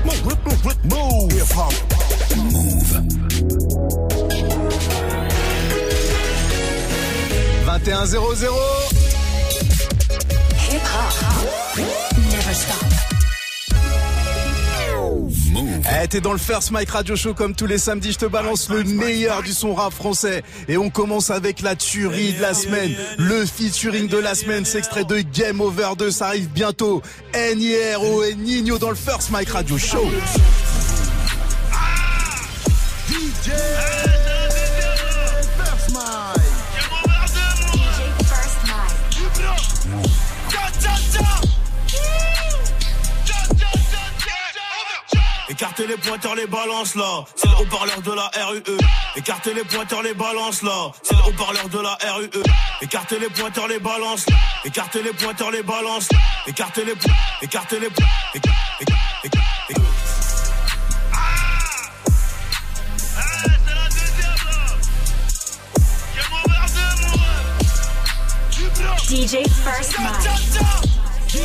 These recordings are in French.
Move. Hip-hop. Move. 21-0-0. Hip-hop. Never stop. Eh, t'es dans le First Mike Radio Show comme tous les samedis, je te balance le meilleur du son rap français. Et on commence avec la tuerie de la semaine, le featuring de la semaine, c'est extrait de Game Over 2, ça arrive bientôt. N.I.R.O. et Nino dans le First Mike Radio Show. DJ First Mike. Écartez les pointeurs, les balances là, c'est le haut-parleur de la RUE. Écartez les pointeurs, les balances là, c'est le haut-parleur de la RUE. Écartez les pointeurs, les balances, écartez les pointeurs, les balances, écartez les DJ First Mike.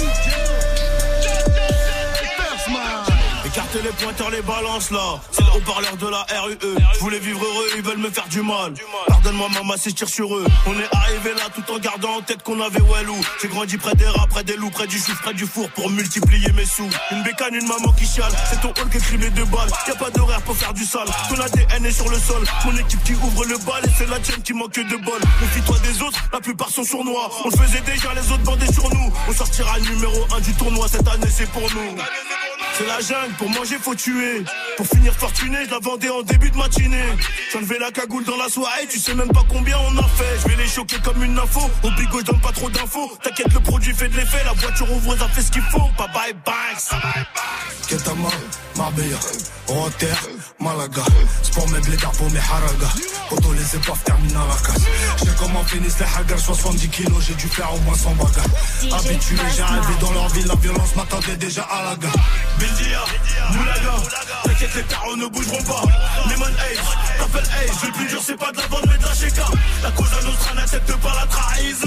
Écartez les pointeurs, les balances là, c'est le haut-parleur de la RUE. Je voulais vivre heureux, ils veulent me faire du mal. Pardonne-moi maman si je tire sur eux. On est arrivé là tout en gardant en tête qu'on avait Walou. J'ai grandi près des rats, près des loups, près du chouf, près du four pour multiplier mes sous. Une bécane, une maman qui chiale, c'est ton hall qui écrit mes 2 balles. Y'a pas d'horaire pour faire du sale, ton ADN est sur le sol. Mon équipe qui ouvre le bal et c'est la tienne qui manque de bol. Méfie-toi des autres, la plupart sont sournois. On le faisait déjà, les autres bandaient sur nous. On sortira numéro 1 du tournoi, cette année c'est pour nous. C'est la jungle, pour manger faut tuer. Pour finir fortuné, je la vendais en début de matinée. J'enlevais la cagoule dans la soirée, tu sais même pas combien on a fait. Je vais les choquer comme une info, au bigot je donne pas trop d'infos. T'inquiète, le produit fait de l'effet, la voiture ouvre, ça fait ce qu'il faut. Bye bye banks. Ketama, Marbella, Rotter, Malaga. C'est pour mes blédards, pour mes haragas. Auto les épaves terminent à la casse. Je sais comment finissent les haggars, 70 kilos, j'ai dû faire au moins 100 bagarres. Habitué, j'ai arrivé dans leur ville, la violence m'attendait déjà à la gare. Bildia, Moulaga, t'inquiète les tarots ne bougeront pas. Lemon Age, t'appelles Age, le plus dur c'est pas de la vente mais de la chéka. La cause à notre n'accepte pas la trahison.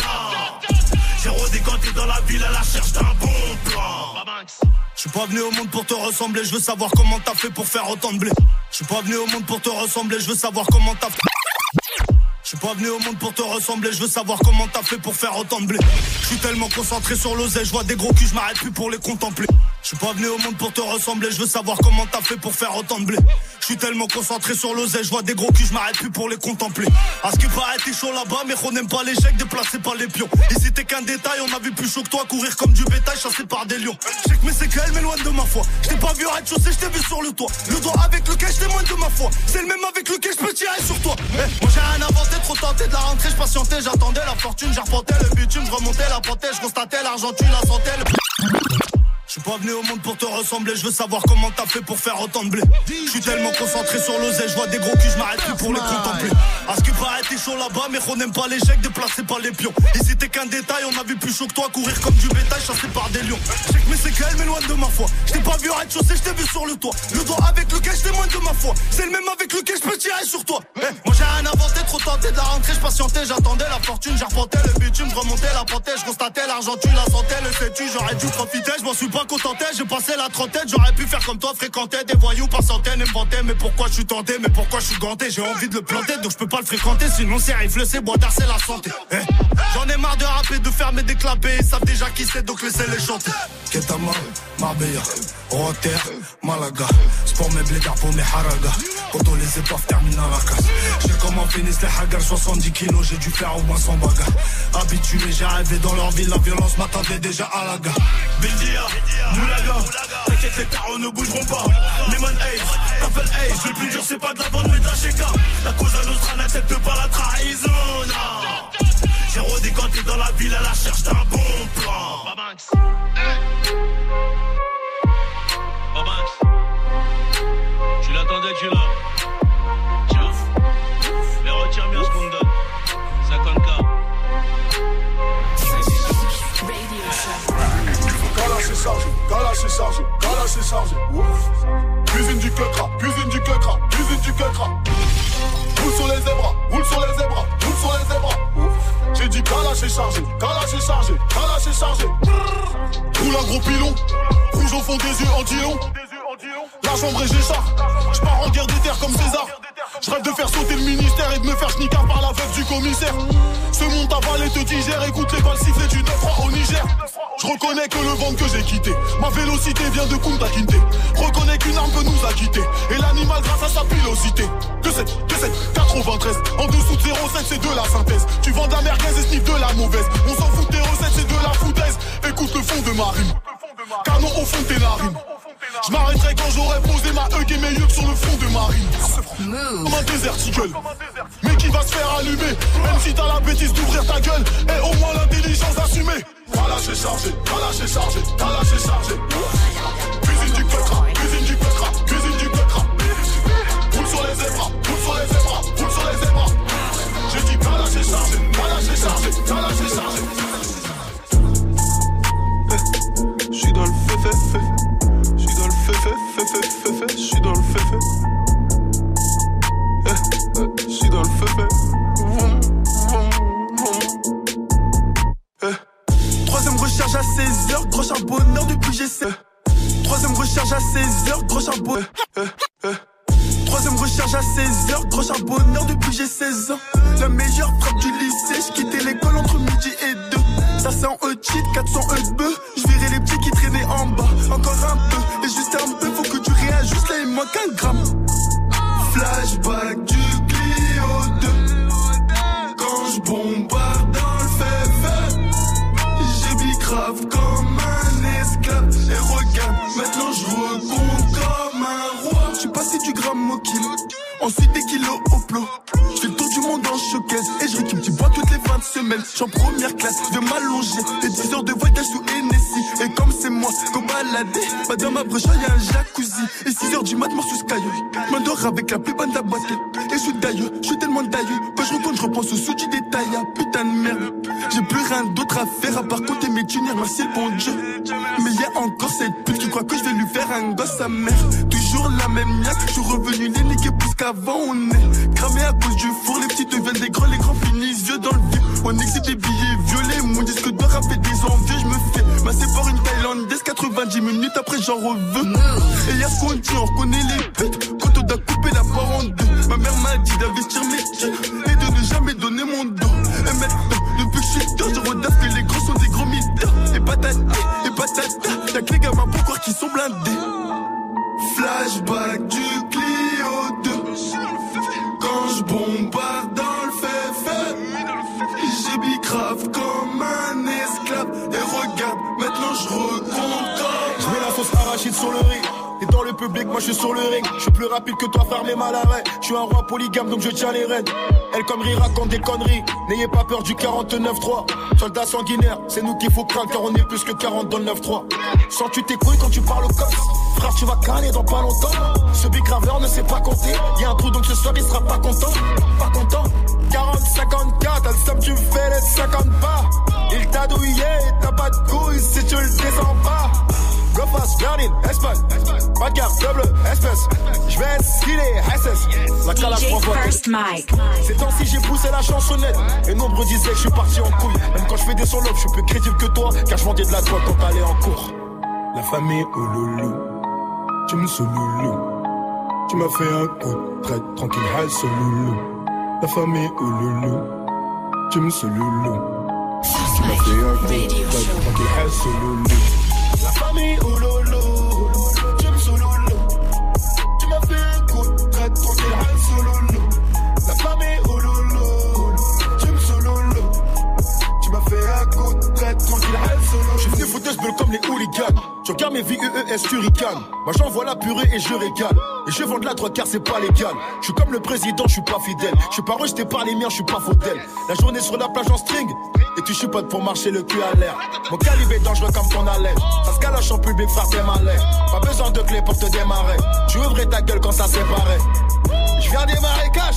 J'ai redécanté dans la ville à la recherche d'un bon plan. Je suis pas venu au monde pour te ressembler, je veux savoir comment t'as fait pour faire autant de blé. Je suis pas venu au monde pour te ressembler, je veux savoir comment t'as fait. Je suis pas venu au monde pour te ressembler, je veux savoir comment t'as fait pour faire autant de blé. Je suis tellement concentré sur l'oseille, je vois des gros culs, je m'arrête plus pour les contempler. Je suis pas venu au monde pour te ressembler, je veux savoir comment t'as fait pour faire autant de blé. Je suis tellement concentré sur l'oseille, je vois des gros culs, je m'arrête plus pour les contempler. À ce qui paraît t'es chaud là-bas, mais on n'aime pas l'échec, déplacé par les pions. Ici t'es qu'un détail, on a vu plus chaud que toi, courir comme du bétail, chassé par des lions. Je sais que mes séquelles m'éloignent de ma foi. Je t'ai pas vu arrêter de chausser, je t'ai vu sur le toit. Le doigt avec lequel je témoigne de ma foi, c'est le même avec lequel je peux tirer sur toi. Moi j'ai rien inventé, trop tenté de la rentrée, je patientais, j'attendais la fortune, j'arpentais le bitume, je remontais la pantée, je constatais l'argent, tu la sentais. Je suis pas venu au monde pour te ressembler, je veux savoir comment t'as fait pour faire autant de blé. Je suis tellement concentré sur l'oseille, je vois des gros culs, je m'arrête plus pour les contempler. À ce qui paraît t'es chaud là-bas, mais on n'aime pas l'échec, déplacé par les pions. Ici t'es qu'un détail, on a vu plus chaud que toi, courir comme du bétail, chassé par des lions. Je sais que mes séquelles m'éloignent de ma foi. Je t'ai pas vu arrêter de chausser, je t'ai vu sur le toit. Le doigt avec lequel je témoigne de ma foi, c'est le même avec lequel je peux tirer sur toi. Moi j'ai rien inventé, trop tenté de la rentrée, je patientais, j'attendais la fortune, j'arpentais le bitume, je remontais la pantée, je constatais l'argent, tu la sentais, le sais-tu, j'aurais dû profiter, je m'en suis pas contenté, j'ai passé la trentaine, j'aurais pu faire comme toi, fréquenter des voyous par centaines et me vanter, mais pourquoi je suis tenté, mais pourquoi je suis ganté, j'ai envie de le planter, donc je peux pas le fréquenter, sinon c'est rifle, c'est bois d'art, c'est la santé. J'en ai marre de rapper, de fermer des clapets, ils savent déjà qui c'est, donc laissez-les chanter. Ketama, Marbella, Rotter, Malaga. C'est pour mes blédards, pour mes haragas. Auto les épaves terminent à la casse. Je sais comment finissent les haggars, 70 kilos, j'ai dû faire au moins 100 bagarres. Habitué, j'ai arrivé dans leur ville, la violence m'attendait déjà à la gare. Bildia, Moulaga, t'inquiète les tarots ne bougeront pas. Lemon Age, t'appelles Age, le plus dur c'est pas de la vente mais de la chéka. La cause à nostra n'accepte pas la trahison. J'ai redécanté dans la ville à la recherche d'un bon plan. Tu l'attendais, tu l'as. Tiens, mais retire bien ce qu'on donne. 50K. Galache est chargé, galache est chargé, galache est chargé. Cuisine du queutras, cuisine du queutras, cuisine du queutras. Roule sur les zébras, roule sur les zébras, roule sur les zébras. J'ai dit galache est chargé, galache est chargé, galache est chargé. Roule un gros pilon, rouge au fond des yeux en dilon. La chambre et j'échappe. Je pars en guerre des terres comme César. Je rêve de faire sauter le ministère et de me faire schnicker par la veuve du commissaire. Ce monde avalé te digère, écoute les balles siffler du 9-3 au Niger. Je reconnais que le ventre que j'ai quitté, ma vélocité vient de Kunta Kinte. Reconnais qu'une arme peut nous acquitter, et l'animal grâce à sa pilosité. 2-7, 93, en dessous de 0,7 c'est de la synthèse. Tu vends de la merguez et sniff de la mauvaise. On s'en fout de tes recettes, c'est de la foutaise. Écoute le fond de ma rime, canon au fond de tes narines. Je m'arrêterai quand j'aurai posé ma hug et mes yeux sur le front de Marine. Comme un déserticle, mais qui va se faire allumer. Même si t'as la bêtise d'ouvrir ta gueule, et au moins l'intelligence assumée. T'as lâché chargé, t'as lâché chargé, t'as lâché chargé. Cuisine du quecra, cuisine du quecra, cuisine du quecra. Roule sur les zébras, roule sur les zébras, roule sur les zébras. J'ai dit t'as lâché chargé, t'as lâché chargé, t'as lâché chargé. J'suis dans le feu. J'suis dans le feu. J'suis dans le feu. J'suis dans le feu. Troisième recharge à 16h, gros charbonneur depuis G7. Troisième recharge à 16h, gros charbonneur. Troisième recharge à 16h, gros charbonneur depuis j'ai 16 ans. La meilleure frappe du lycée, j'quittais l'école entre midi et 2. Ça c'est en E-cheat, 400 E-beu. J'verrai les petits qui traînaient en bas. Encore un peu, et juste un peu, faut que tu réajustes, là il manque un gramme. Flashback du Clio 2. Quand j'bombarde dans le féfé, j'ai bicrave comme un esclave. Et regarde, maintenant j'recompte comme un roi. J'suis passé du gramme au kilo, ensuite des kilos au plot. J'fais le tour du monde en showcase et j'récume du bois toutes les 20 semaines. J'suis en première classe, de m'allonger. Et 10 heures de voyage sous Hennessy. Et comme c'est moi qu'on baladait, bah dans ma broche y'a un jacuzzi. Et 6 heures du mat, mort sous Skyeux. M'endors avec la plus bonne de la boîte. Et je suis d'ailleurs, j'suis tellement d'ailleurs. Quand je recompte, j'repense au sous du détail. Ah putain de merde, j'ai plus rien d'autre à faire à part compter mes tuners. Merci le bon Dieu. Mais y'a encore cette pute qui croit que je vais lui faire un gosse à mère. Toujours la même niaque, j'suis revenu les niquer plus qu'avant. On est cramé à cause du four, les petits deviennent des grands, les grands finissent yeux dans le vide. On exhibe des billets violets, mon disque d'or a fait des envieux. Je me fais masser par une Thaïlandaise, 90 minutes après j'en reveux. Et y'a ce qu'on dit, on reconnaît les putes quand on doit couper la part en deux. Ma mère m'a dit d'investir mes tirs et de ne jamais donner mon dos. Et maintenant, depuis que je suis dedans, je redaffe que les gros sont des gros miteurs. Et patata, y'a que les gamins pour croire qu'ils sont blindés. Flashback du Clio 2. Quand je bombarde dans le féfé, j'ai bicrave comme un esclave. Et regarde, maintenant je recompte. Je mets la sauce arachide sur le riz. Et dans le public, moi je suis sur le ring. Je suis plus rapide que toi, faire mes mal à l'arrêt. Je suis un roi polygame donc je tiens les rênes. Elle comme rire raconte des conneries. N'ayez pas peur du 49-3. Soldats sanguinaires, c'est nous qu'il faut craindre car on est plus que 40 dans le 9-3. Sens-tu tes couilles quand tu parles au cops? Frère, tu vas caler dans pas longtemps. Ce bicraveur ne sait pas compter. Y'a un trou donc ce soir il sera pas content. Pas content. 40, 54, t'as le somme, tu fais les 50 pas. Il t'a douillé, t'as pas de couilles si tu le descends pas. Go fast, Berlin, Espagne. Pas de garde, double, espèce. J'vais être skillé, SS. La calage provoque. Ces temps-ci j'ai poussé la chansonnette. Et nombreux disaient que je suis parti en couille. Même quand je fais des solos, je suis plus crédible que toi. Car je vendais de la drogue quand t'allais en cours. La famille, oh loulou. Tu me sous loulou. Tu m'as fait un coup de traite, tranquille, hal sous loulou. La famille, oh loulou. Tu me sous loulou. Tu m'as fait un coup de traite, tranquille, hal sous loulou. La famille, oh loulou. Tu me sous loulou. Tu m'as fait un coup de traite, tranquille, hal sous loulou. La famille, oh loulou. Tu me sous loulou. Tu m'as fait un coup de traite, tranquille, hal sous loulou. Je suis venu foutre ce bleu comme les hooligans. Tu regardes mes VEES, tu ricanes. Moi j'envoie la purée et je régale. Et je vends de la drogue car c'est pas légal. Je suis comme le président, je suis pas fidèle. Je suis pas rejeté par les miens, je suis pas faudel. La journée sur la plage en string. Et tu chipotes pour marcher le cul à l'air. Mon calibre est dangereux comme ton haleine. Ça se galoche en public, frère t'es malin. Pas besoin de clé pour te démarrer. Tu ouvrais ta gueule quand ça séparait. Je viens des marécages.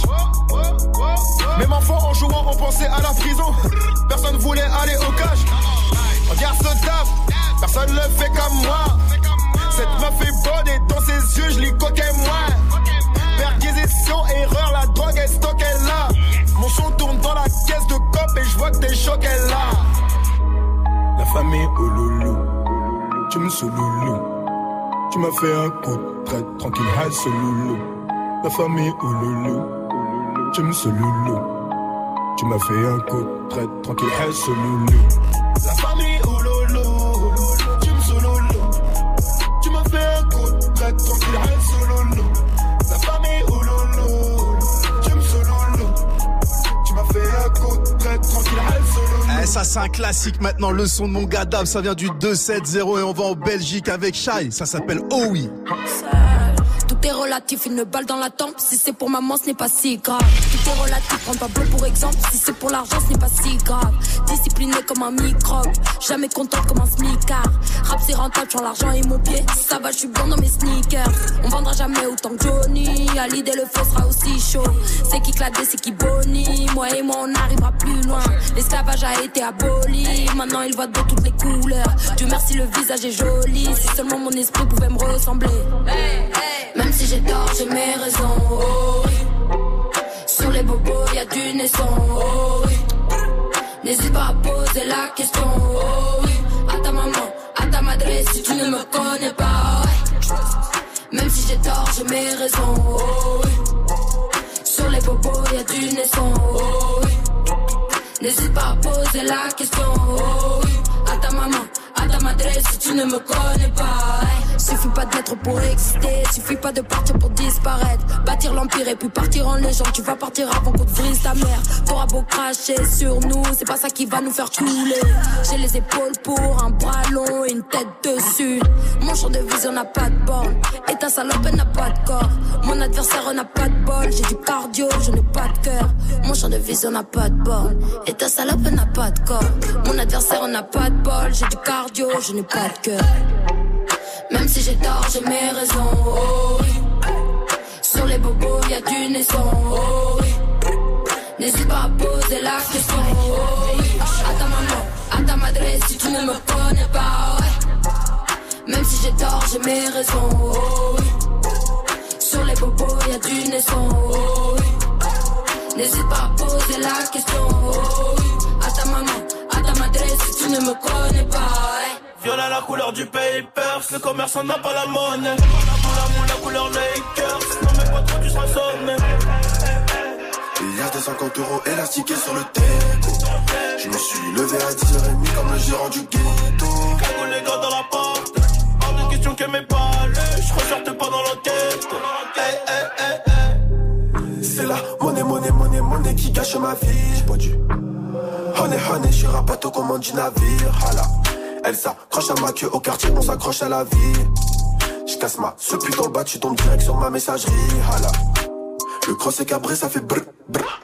Même enfants en jouant on pensait à la prison. Personne voulait aller au cage. Regarde ce taf, personne le fait comme moi. Cette meuf est bonne et dans ses yeux je l'y coquais moi. Perquisition, erreur, la drogue est stockée là. Mon son tourne dans la caisse de cop et je vois que t'es choqué là. La famille, oh loulou. Tu me sous loulou. Tu m'as fait un coup de traite, tranquille, hal ce loulou. La famille ou loulou, j'aime ce loulou. Tu m'as fait un coup de traite, tranquille, hal ce loulou. La famille ou loulou, j'aime ce loulou. Tu m'as fait un coup de traite, tranquille, hal ce loulou. La famille ou loulou, j'aime ce loulou. Tu m'as fait un coup de traite, tranquille, hal ce loulou. Eh, ça c'est un classique maintenant, le son de mon gars Dab, ça vient du 270 et on va en Belgique avec Shai, ça s'appelle Oh oui. Tout est relatif, une balle dans la tempe. Si c'est pour maman, ce n'est pas si grave. Tout est relatif, prends pas bleu pour exemple. Si c'est pour l'argent, ce n'est pas si grave. Discipliné comme un microbe, jamais contente comme un smicard. Rap c'est rentable, j'en l'argent et mon pied. Si ça va, je suis bon dans mes sneakers. On vendra jamais autant que Johnny. À l'idée, le feu sera aussi chaud. C'est qui Cladé, c'est qui Bonnie. Moi et moi, on arrivera plus loin. L'esclavage a été aboli. Maintenant, il voit de toutes les couleurs. Dieu merci, le visage est joli. Si seulement mon esprit pouvait me ressembler. Hey, hey. Même si j'ai tort, j'ai mes raisons, oh oui. Sur les bobos, y'a du naisson, oh oui. N'hésite pas à poser la question, oh oui. À ta maman, à ta madre, si tu ne me connais pas, ouais. Même si j'ai tort, j'ai mes raisons, oh oui. Sur les bobos, y'a du naisson, oh oui. N'hésite pas à poser la question, oh oui. À ta maman, à ta madre, si tu ne me connais pas, ouais. Suffit pas de naître pour exister, suffit pas de partir pour disparaître. Bâtir l'empire et puis partir en légende. Tu vas partir avant qu'on te brise ta mère. T'auras beau cracher sur nous, c'est pas ça qui va nous faire couler. J'ai les épaules pour un bras long et une tête dessus. Mon champ de vision n'a pas de borne, et ta salope n'a pas de corps. Mon adversaire n'a pas de bol, j'ai du cardio, je n'ai pas de cœur. Mon champ de vision n'a pas de borne, et ta salope n'a pas de corps. Mon adversaire n'a pas de bol, j'ai du cardio, je n'ai pas de cœur. Même si j'ai tort, j'ai mes raisons, oh oui. Sur les bobos, y'a du naisson, oh oui. N'hésite pas à poser la question, oh oui. À ta maman, à ta madre, si tu ne me connais pas, ouais. Même si j'ai tort, j'ai mes raisons, oh oui. Sur les bobos, y'a du naisson, oh oui. N'hésite pas à poser la question, oh oui. À ta maman, à ta madre, si tu ne me connais pas, ouais. Viola la couleur du papers, le commerçant n'a pas la monnaie. La couleur Lakers, non mais pas trop tu seras sonné. Il y a des 50 euros élastiqués sur le teco. Je me suis levé à 10h30 comme le gérant du ghetto. Cagoule les gars dans la porte, hors de question qu'elle m'ait pas allé. Je ressorte pas dans l'enquête. Hey, hey, hey, hey. C'est la monnaie qui gâche ma vie. J'ai pas dû. Honey, je suis rapato commande du navire. Hala. Elle s'accroche à ma queue au quartier, on s'accroche à la vie. J'casse ma ce dans le bas, tu tombes direct sur ma messagerie. Hala. Le cross est cabré, ça fait brr brr.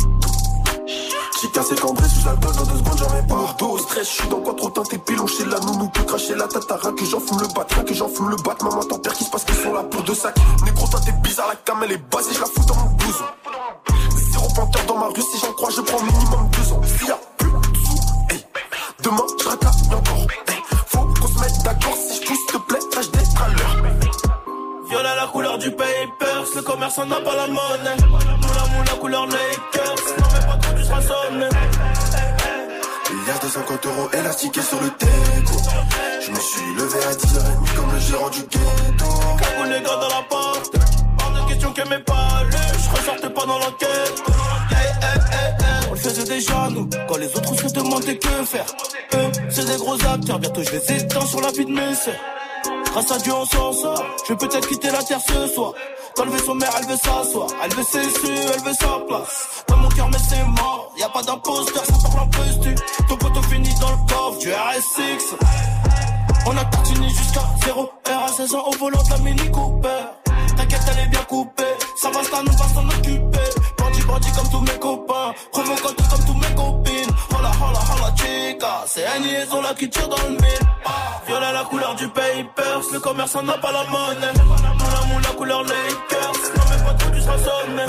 J'ai cassé cambré sous l'alcool dans 2 secondes, j'en ai pas. Dos, stress, j'suis dans quoi trop teinté, pilon chez la nounou, peut cracher la tatara, que j'en fume le bat, que j'en fume le bat. Maman t'en perds qui se passe qu'ils sont là pour 2 sacs. Négro, toi t'es bizarre, la cam elle est basée, j'la fous dans mon blouson. Zéro panthère dans ma rue, si j'en crois, je prends minimum 2 ans. S'il y a plus de sous, hey. Demain j'racaille encore, hey. Faut qu'on se mette d'accord, si j'pousse, s'il te plaît, tâche d'être à l'heure. Viola la couleur du papers, le commerçant n'a pas la monnaie. Moula couleur Lakers, non mais pas trop tu seras sonné. Il y a des 50 euros élastiqués sur le teco. Je me suis levé à 10h30 comme le gérant du ghetto. Cagoule les gars dans la porte, hors de question qu'elle m'ait pas allé. Je ressortais pas dans l'enquête. Hey, hey, hey, hey. On le faisait déjà nous, quand les autres se demandaient que faire. Eux, c'est des gros acteurs, bientôt je les éteins sur la vie de mes sœurs. Grâce à Dieu on s'en sort, je vais peut-être quitter la terre ce soir. Dans le vaisseau mère elle veut s'asseoir, elle veut ses su, elle veut sa place. Dans mon cœur mais c'est mort, y'a pas d'imposteur, ça parle un peu stu. Ton poteau finit dans le coffre du RS6. On a tartiné jusqu'à 0 heure à 16 ans au volant de la Mini Cooper. T'inquiète elle est bien coupée, ça va on va s'en occuper. Bandit comme tous mes copains, provocante comme tous mes copines. Hola chica, c'est une liaison là qui tire dans le mille. Viola la couleur du papers, le commerçant n'a pas la monnaie. Moula couleur Lakers, non mais pas trop tu seras sonné.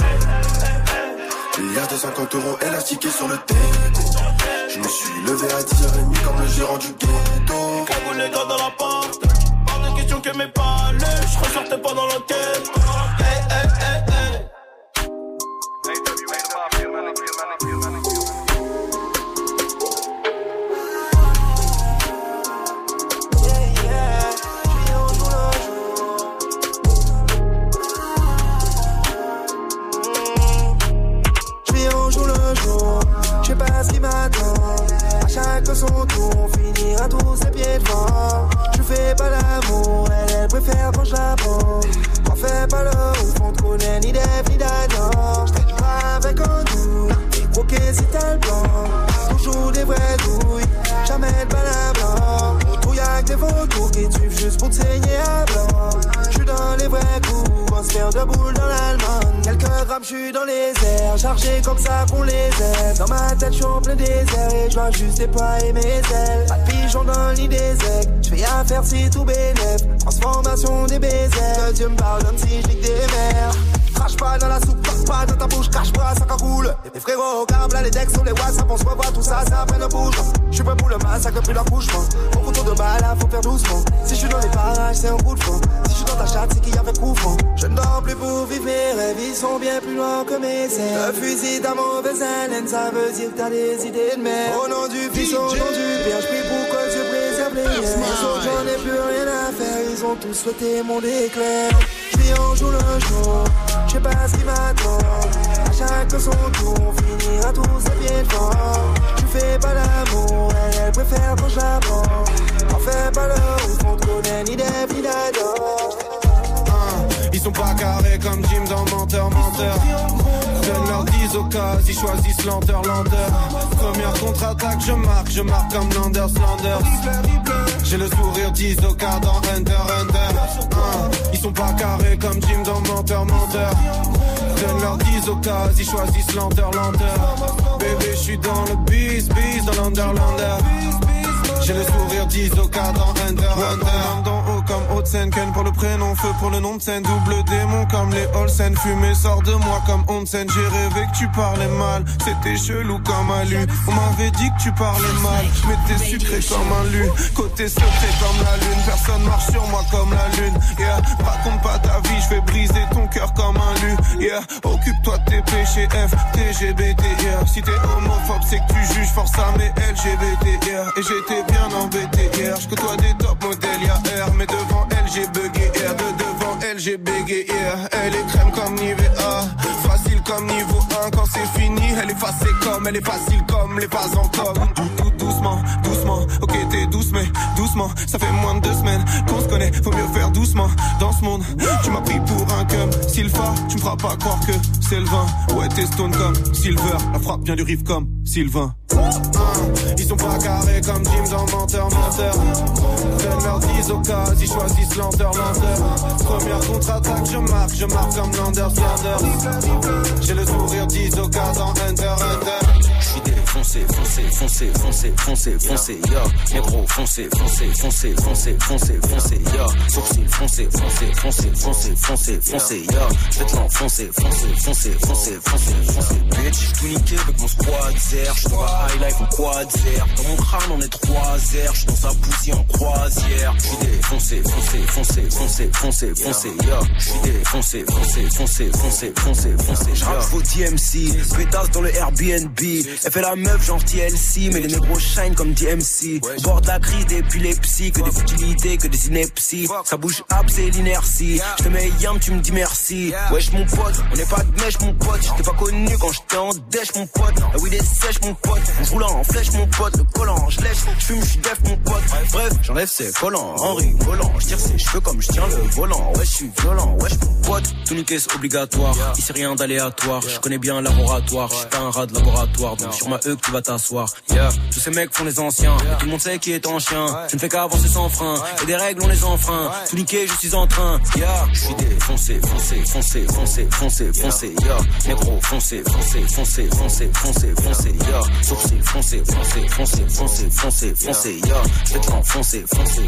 Il y a des 50 euros élastiqués sur le teco. Je me suis levé à 10h30 comme le gérant du ghetto. Cagoule les gars dans la porte, hors de question qu'elle m'ait pas allé. Je ressortais pas dans l'enquête. Hey, hey, hey, hey. à tous ses pieds devant. Je fais pas l'amour, elle préfère quand je la prends. On fait pas le ouf, on te connaît ni d'Eve ni d'Adam. J'traîne pas avec un doux, et croquer si t'as le blanc. Toujours des vraies douilles, jamais de balabla. Autour y'a que des vautours qui te suivent juste pour te saigner à blanc. J'suis dans les vrais coups, on se perd de boules dans l'Allemagne. Quelques grammes, j'suis dans les airs, chargé comme ça qu'on les aime. Dans ma tête, j'suis en plein désert et j'vois juste déployer mes ailes. Pas de pigeon dans le nid des aigles, j'fais affaire si tout bénef. Transformation des baisers, que Dieu me pardonne si j'nique des mers. Crache pas dans la soupe, passe pas dans ta bouche, crache pas, ça cagoule. Les frérots au câble, les decks sur les WhatsApp, on se revoit, tout ça, ça prenne le bouge. J'suis prêt pour le massacre, puis l'accouchement. Au couteau de balle, faut faire doucement. Si j'suis dans les parages, c'est un coup de fond. Si j'suis dans ta chatte, c'est qu'il y avait coup franc. Je ne dors plus pour vivre, mes rêves, ils sont bien plus loin que mes ailes. Le fusil ta mauvaise haleine, ça veut dire que t'as des idées de merde. Au nom du Fils, au nom du Père, j'prie pour que Dieu préserve les miens. Les autres, j'en ai plus rien à faire, ils ont tous souhaité mon déclin. J'vis en jour le jour, j'sais pas ce qui m'attend. À chaque son tour, on finira tous à pied devant. Tu fais pas l'amour, elle préfère quand je la prends. On fait pas le ouf, on te connaît ni d'Eve ni d'Adam. Ils sont pas carrés comme Jim dans Menteur. Donne leur 10 au cas, ils choisissent lenteur. Première contre-attaque, je marque comme Landers. J'ai le sourire 10 au cas dans Hunter. Ils sont pas carrés comme Jim dans Menteur. Donne leur 10 au cas, ils choisissent lenteur. Bébé, je suis dans le bis dans l'Underlander. J'ai le sourire 10 au cas dans Hunter. Dans haut comme Haute-Seine, Ken pour le prénom, feu pour le nom de scène. Double démon comme les Olsen. Fumée sort de moi comme Onsen. J'ai rêvé que tu parlais mal, c'était chelou comme un lu. On m'avait dit que tu parlais mal, mais t'es sucré comme un lu. Côté secret comme la lune, personne marche sur moi comme la lune. Yeah, raconte pas ta vie, je vais briser ton cœur comme un lu. Yeah, occupe-toi de tes péchés F, TGBT. Yeah, si t'es homophobe c'est que tu juges force à mes LGBT. Yeah, et j'étais bien embêté hier, je côtoie des top modèles, y'a R, mais devant elle j'ai bugué hier, devant elle j'ai bégayé hier. Elle est crème comme Nivea, facile comme niveau 1, quand c'est fini, elle est facile comme, elle est facile comme les pas en com. Doucement, ok t'es douce mais doucement, ça fait moins de 2 semaines qu'on se connaît, faut mieux faire doucement dans ce monde. Tu m'as pris pour un cum, Sylpha, tu me feras pas croire que c'est le vin. Ouais t'es stone comme Silver, la frappe vient du riff comme Sylvain. Ils sont pas carrés comme Jim dans Menteur. Donne leur 10 au cas, ils choisissent lenteur. Première contre-attaque, je marque comme Landers. J'ai le sourire 10 au cas dans Hunter. J'suis défoncé, yo. Négro, foncé, yo. Sourcil, foncé, yo. J'vais te l'enfoncer, foncé, bitch. J'suis niqué avec mon squad zer. J'suis dans la high life en quad zer. Dans mon crâne on est 3 airs. J'suis dans sa poussie en croisière. J'suis défoncé, yo. J'suis défoncé, j'rappe vos DMC. Pétasse dans le Airbnb. Elle fait la meuf genre TLC, mais les négros shine comme DMC. Bord de la crise d'épilepsie, que des futilités, que des inepties. Ça bouge up, c'est l'inertie. J'te mets yam, tu me dis merci. Wesh mon pote, on n'est pas de mèche mon pote. J't'ai pas connu quand j'étais en dèche mon pote. La weed est sèche mon pote. Je roule en flèche mon pote. Le collant, je lèche, j'fume, j'suis def mon pote. Bref, j'enlève ses collants en rigolant. J'tire ses cheveux comme j'tiens le volant. Ouais, j'suis violent, wesh mon pote. Tout niquer c'est obligatoire. Ici rien d'aléatoire. J'connais bien le laboratoire. J'suis pas un rat de laboratoire. Donc sur ma que tu vas t'asseoir. Yeah, tous ces mecs font les anciens. Et tout le monde sait qui est en chien. Je ne fais qu'avancer sans frein. Et des règles on les enfreint. Tout niqué, je suis en train. Yeah, je suis défoncé, yeah. Négro, foncé, yeah. Sourcil, foncé, yeah. Je vais te l'enfoncer,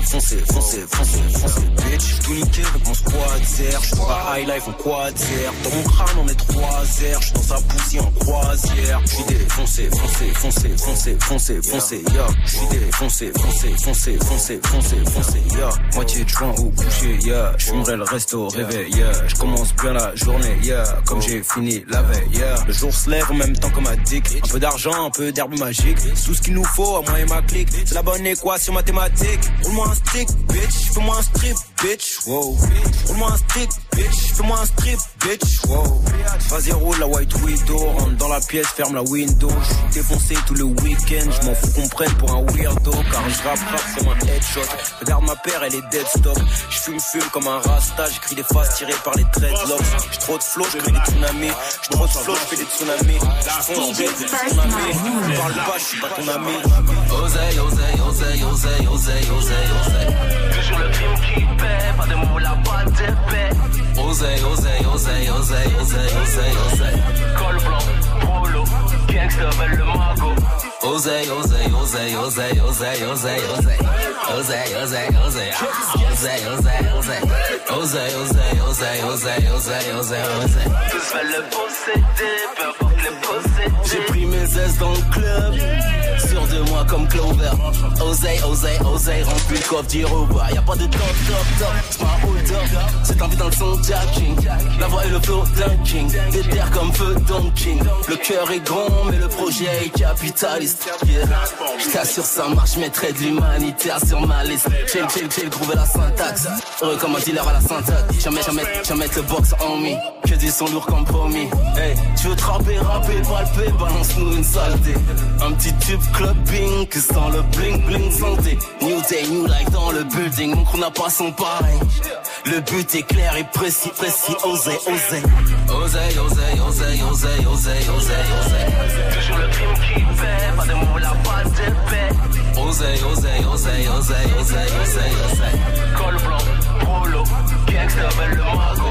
bitch. Tout niqué avec mon squad zer. Je suis dans la high life en quad zer. Dans mon crâne on est 3 airs. Je suis dans sa poussie en croisière. Je suis défoncé, yo. J'suis défoncé, yo. Moitié de joint au coucher, yeah. J'fumerai le resto au réveil, yeah. J'commence bien la journée, yeah. Comme j'ai fini la veille, yeah. Le jour se lève en même temps que ma dick. Un peu d'argent, un peu d'herbe magique. Tout ce qu'il nous faut à moi et ma clique. C'est la bonne équation mathématique. Roule-moi un stick, bitch. Fais-moi un strip, bitch, wow. Roule-moi un stick, bitch, fais-moi un strip, bitch, wow. Vas-y, roule la White Widow, rentre dans la pièce, ferme la window. J'suis défoncé tout le week-end, j'm'en fous qu'on prenne pour un weirdo, car j'rappe comme un headshot. Regarde ma paire, elle est dead stop. J'fume comme un rasta, j'écris des faces tirées par les dreadlocks. J'ai trop de flow, j'crée des tsunamis. J'ai trop de flow, j'fais des tsunamis. J'fonce, j'fais des tsunamis. Parle pas, j'suis pas ton ami. Oseille, oseille, oseille, oseille, oseille, oseille, oseille. Toujours le crime qui paie, pas de mots là, pas d'épée. Oseille, oseille, oseille, oseille, oseille, oseille, oseille. Col blanc, prolo, gangsta, belle le mago. Oseille, oseille, oseille, oseille, oseille, oseille, oseille. Oseille, oseille, oseille, oseille, oseille, oseille. Oseille, oseille, oseille, oseille, oseille, oseille, oseille. Tous veulent le posséder, peu importe les posséder. J'ai pris mes aises dans le club, sûr de moi comme Clover. Oseille, oseille, oseille, remplis le coffre, dire au revoir. Y'a pas de top, c'est pas un hold-up. C'est envie dans le son jacking. La voix et le flow d'un king. Des terres comme feu Don King. Le cœur est grand, mais le projet est capitaliste. Yeah. J't'assure ça marche, j'mettrai de l'humanitaire sur ma liste. Chill, groove et la syntaxe. Heureux comme un dealer à la syntaxe. Jamais le box en me. Que des sons lourds comme promis. Hey, tu veux trapper, rapper, palper, balance-nous une saleté. Un petit tube clubbing, que sans le bling bling santé. New day, new life dans le building, mon crew n'a pas son pareil. Le but est clair et précis, oseille, oseille. Oseille, oseille, oseille, oseille, oseille, oseille, oseille. Toujours le crime qui paie, pas de mots là, pas d'épée. Oseille, oseille, oseille, oseille, oseille, oseille, oseille. Col blanc, prolo, gangsta, belle le mago.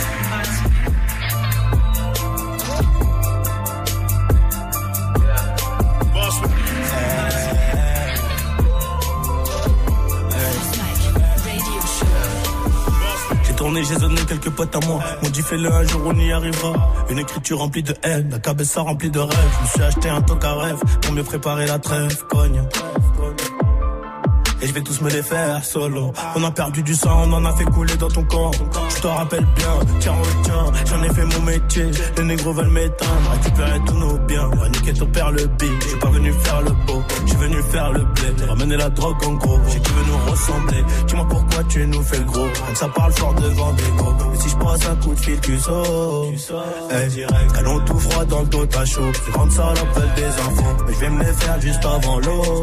J'ai donné quelques potes à moi. M'ont dit fais-le un jour, on y arrivera. Une écriture remplie de haine, la cabessa remplie de rêves. Je me suis acheté un toc à rêve pour mieux préparer la trêve. Cogne. Et je vais tous me les faire solo. On a perdu du sang, on en a fait couler dans ton camp. Je te rappelle bien, tiens retiens, j'en ai fait mon métier. Les négros veulent m'éteindre, récupérer tous nos biens. On va niquer ton père le big, je suis pas venu faire le beau, je suis venu faire le blé. Ramener la drogue en gros, j'ai qui veut nous ressembler. Dis-moi pourquoi tu nous fais le gros, même ça parle fort devant des gros. Et si je passe un coup de fil, tu sautes. Hey, direct, canon tout froid dans le dos, t'as chaud. Ces grandes salopes veulent des infos, mais je vais me les faire juste avant l'eau.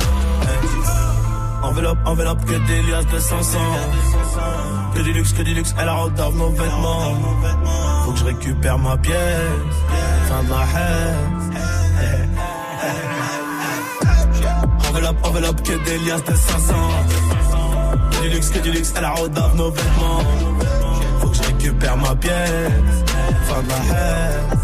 Enveloppe, que des liasses de 500. Que du luxe, elle rodave nos vêtements. Faut que je récupère ma pièce. Fin de la haine. Enveloppe, que des liasses de 500. Que du luxe, elle rodave nos vêtements. Faut que je récupère ma pièce. Fin de la haine.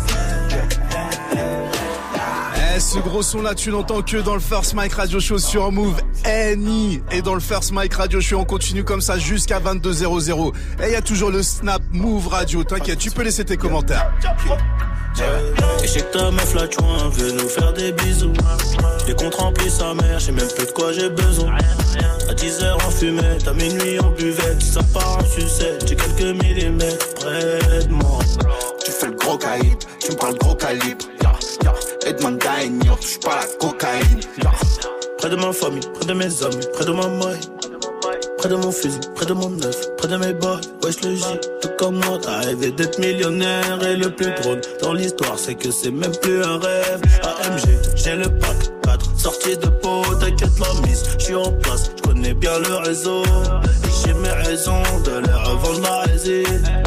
Ce gros son là tu l'entends que dans le First Mike Radio Show sur Move. Annie est dans le First Mike Radio Show. On continue comme ça jusqu'à 22h00. Et il y a toujours le Snap Move Radio. T'inquiète, tu peux laisser tes commentaires. Et je sais que ta meuf la chouin veut nous faire des bisous. Les comptes remplis sa mère, je sais même plus de quoi j'ai besoin. À 10h en fumette, à minuit en buvette. Ça part en sucette, j'ai quelques millimètres près de moi. Tu fais le gros caïd, tu me parles gros calibre. Edmond Gagne, touche pas la cocaïne. Près de ma famille, près de mes amis, près de ma maille. Près de mon fusil, près de mon neuf, près de mes boys, wesh le J. Tout comme moi, t'as rêvé d'être millionnaire. Et le plus drôle dans l'histoire, c'est que c'est même plus un rêve. AMG, j'ai le pack 4, sorti de peau, t'inquiète la mise, j'suis en place, j'connais bien le réseau. Et j'ai mes raisons de leur revendre ma résine.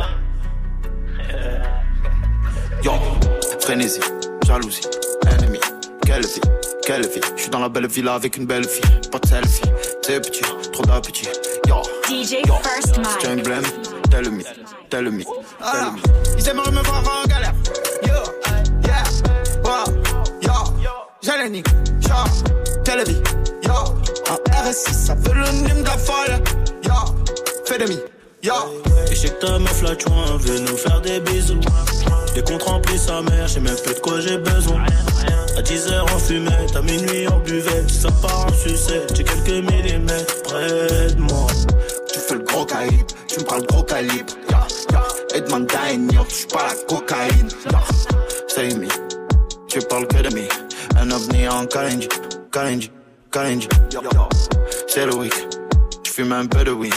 Yo, frénésie, jalousie, ennemi, quelle vie, j'suis dans la belle villa avec une belle fille, pas de selfie, c'est petit, trop d'appétit, yo, DJ First Mike. J'tiens une blême, tel mi, ils aimeraient me voir en galère, yo, yeah, wow, yo, j'allais nique, genre, telle vie, yo, en RSI, ça veut le name de la folle, yo, fais demi, yo. Et je sais que ta meuf la chouin veut nous faire des bisous. Les comptes remplis sa mère, je sais même plus de quoi j'ai besoin. À 10h en fumette, à minuit en buvette. Ça part en sucette, j'ai quelques millimètres près de moi. Tu fais le gros calibre, tu me parles gros calibre. Edmond Gagne, touche pas la cocaïne. Say me, tu parles que de me. Un ovni en Kalenji. C'est le week, tu fumes un peu de weed.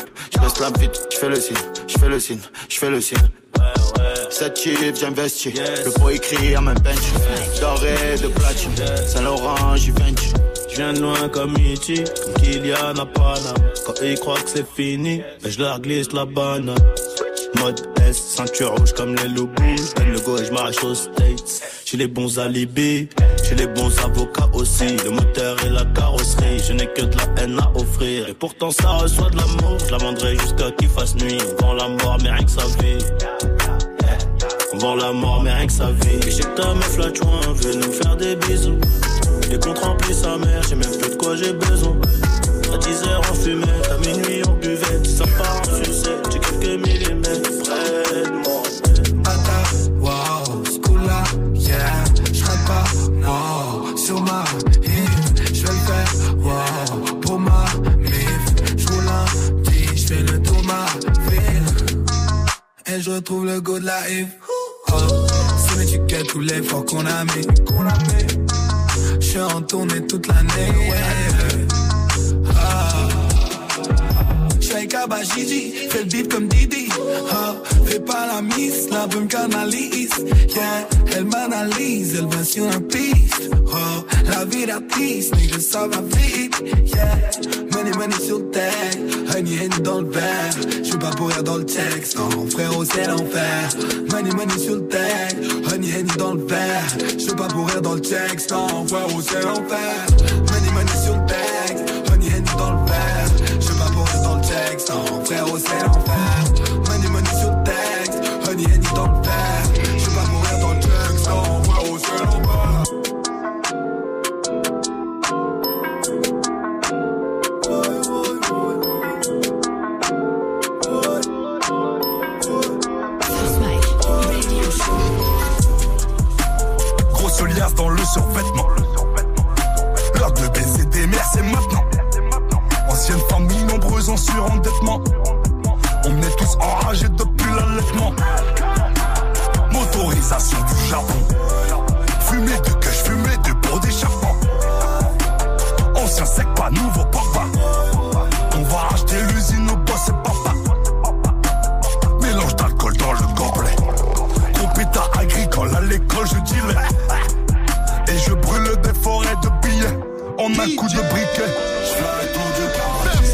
me slam vite, j'fais le signe, j'fais le signe, j'fais le signe. Cette chip, j'investis. Le pot écrit à ma bench. Doré de platine. Saint-Laurent, Givenchy. J'viens de loin comme Ichi, comme Kylian à Panama. Quand ils croient que c'est fini, ben je leur glisse la banane. Mode S, ceinture rouge comme les loups. J'donne le go et j'marche aux States. J'ai les bons alibis, j'ai les bons avocats aussi. Le moteur et la carrosserie, je n'ai que de la haine à offrir. Et pourtant ça reçoit de l'amour, je la vendrai jusqu'à qu'il fasse nuit. On vend la mort mais rien que sa vie. On vend la mort mais rien que sa vie. Et j'ai que ta meuf la chouin veut nous faire des bisous. Les comptes remplis sa mère, j'ai même plus de quoi j'ai besoin. À 10h on fumait, à minuit on buvait. Ça part en sucette, j'ai quelques millimètres près de moi. Wow, ce coup-là, yeah, j'serai pas, wow, sur ma hip, j'vais le faire, wow, pour ma mif, j'roule un petit, j'fais le tour ma ville, et j'retrouve le goût de la hip, oh, c'est mes tickets, tous l'effort qu'on a mis, j'suis en tournée toute l'année, ouais, J'suis avec Abba Gigi, fais le beat comme Didi. Fais pas la miss, la bonne canalise. Yeah, elle m'analyse, elle va sur un piste. La vie d'artiste, nigga, ça va vite. Yeah, money sur le tech, honey dans le verre. J'suis pas pour rire dans le texte, non, frérot, c'est l'enfer. Money sur le tech, honey dans le verre. J'suis pas pour rire dans le texte, non, frérot, c'est l'enfer. Money sur le tech, honey dans le verre. J'suis pas pour rire dans le texte, non, frérot, c'est l'enfer. Money sur le texte, honey dans le verre. J'suis pas pour rire dans le texte, non, frérot, c'est l'enfer. Grosse liasse dans le survêtement. L'heure de baiser des mères, c'est maintenant. Ancienne famille, nombreuse en surendettement. On est tous enragés depuis l'allaitement. Motorisation du Japon. Fumée de queue, fumée de pour d'échappement. Ancien sec, pas nouveau papa. On va acheter l'usine au boss et papa. Mélange d'alcool dans le gobelet. Compéta agricole à l'école, je dealais. Et je brûle des forêts de billets en un coup de briquet. J'fais le tour du quartier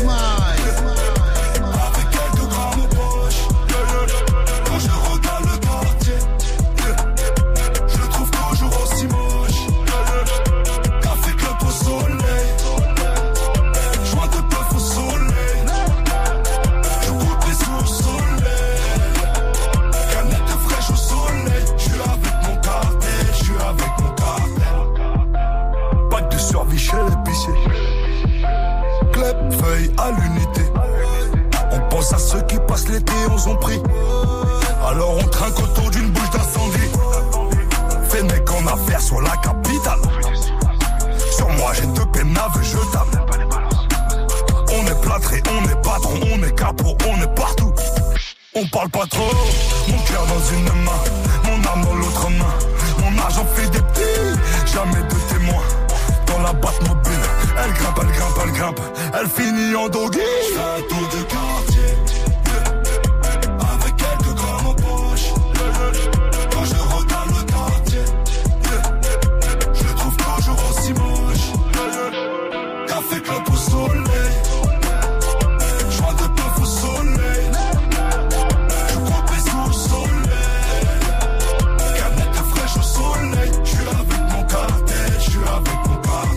avec quelques grammes aux poches. Quand je regarde le quartier, je le trouve toujours aussi moche. Café club au soleil, joint de bœuf au soleil. Je coupe les sous au soleil, canette fraîche au soleil. J'suis avec mon cartel, j'suis avec mon cartel. Pack de survie chez l'épicier. Club, feuille à l'unité. On pense à ceux qui passent l'été, on s'en prie. Alors on trinque autour d'une bouche d'incendie. Fais mec en affaire sur la capitale. Sur moi j'ai deux pénaves, je tape. On est plâtré, on est patron, on est capot, on est partout. On parle pas trop, mon cœur dans une main, mon âme dans l'autre main. Mon argent fait des petits, jamais de témoins. Dans la batte mobile, elle grimpe, elle grimpe, elle grimpe. Elle finit en doggy. J'fais un tour du quartier avec quelques grammes en poche. Quand je regarde le quartier, je le trouve toujours aussi moche. Café club au soleil, joint de bœuf au soleil. Je coupe les sous au soleil, canette fraîche au soleil. J'suis avec mon cartel, j'suis avec mon cartel.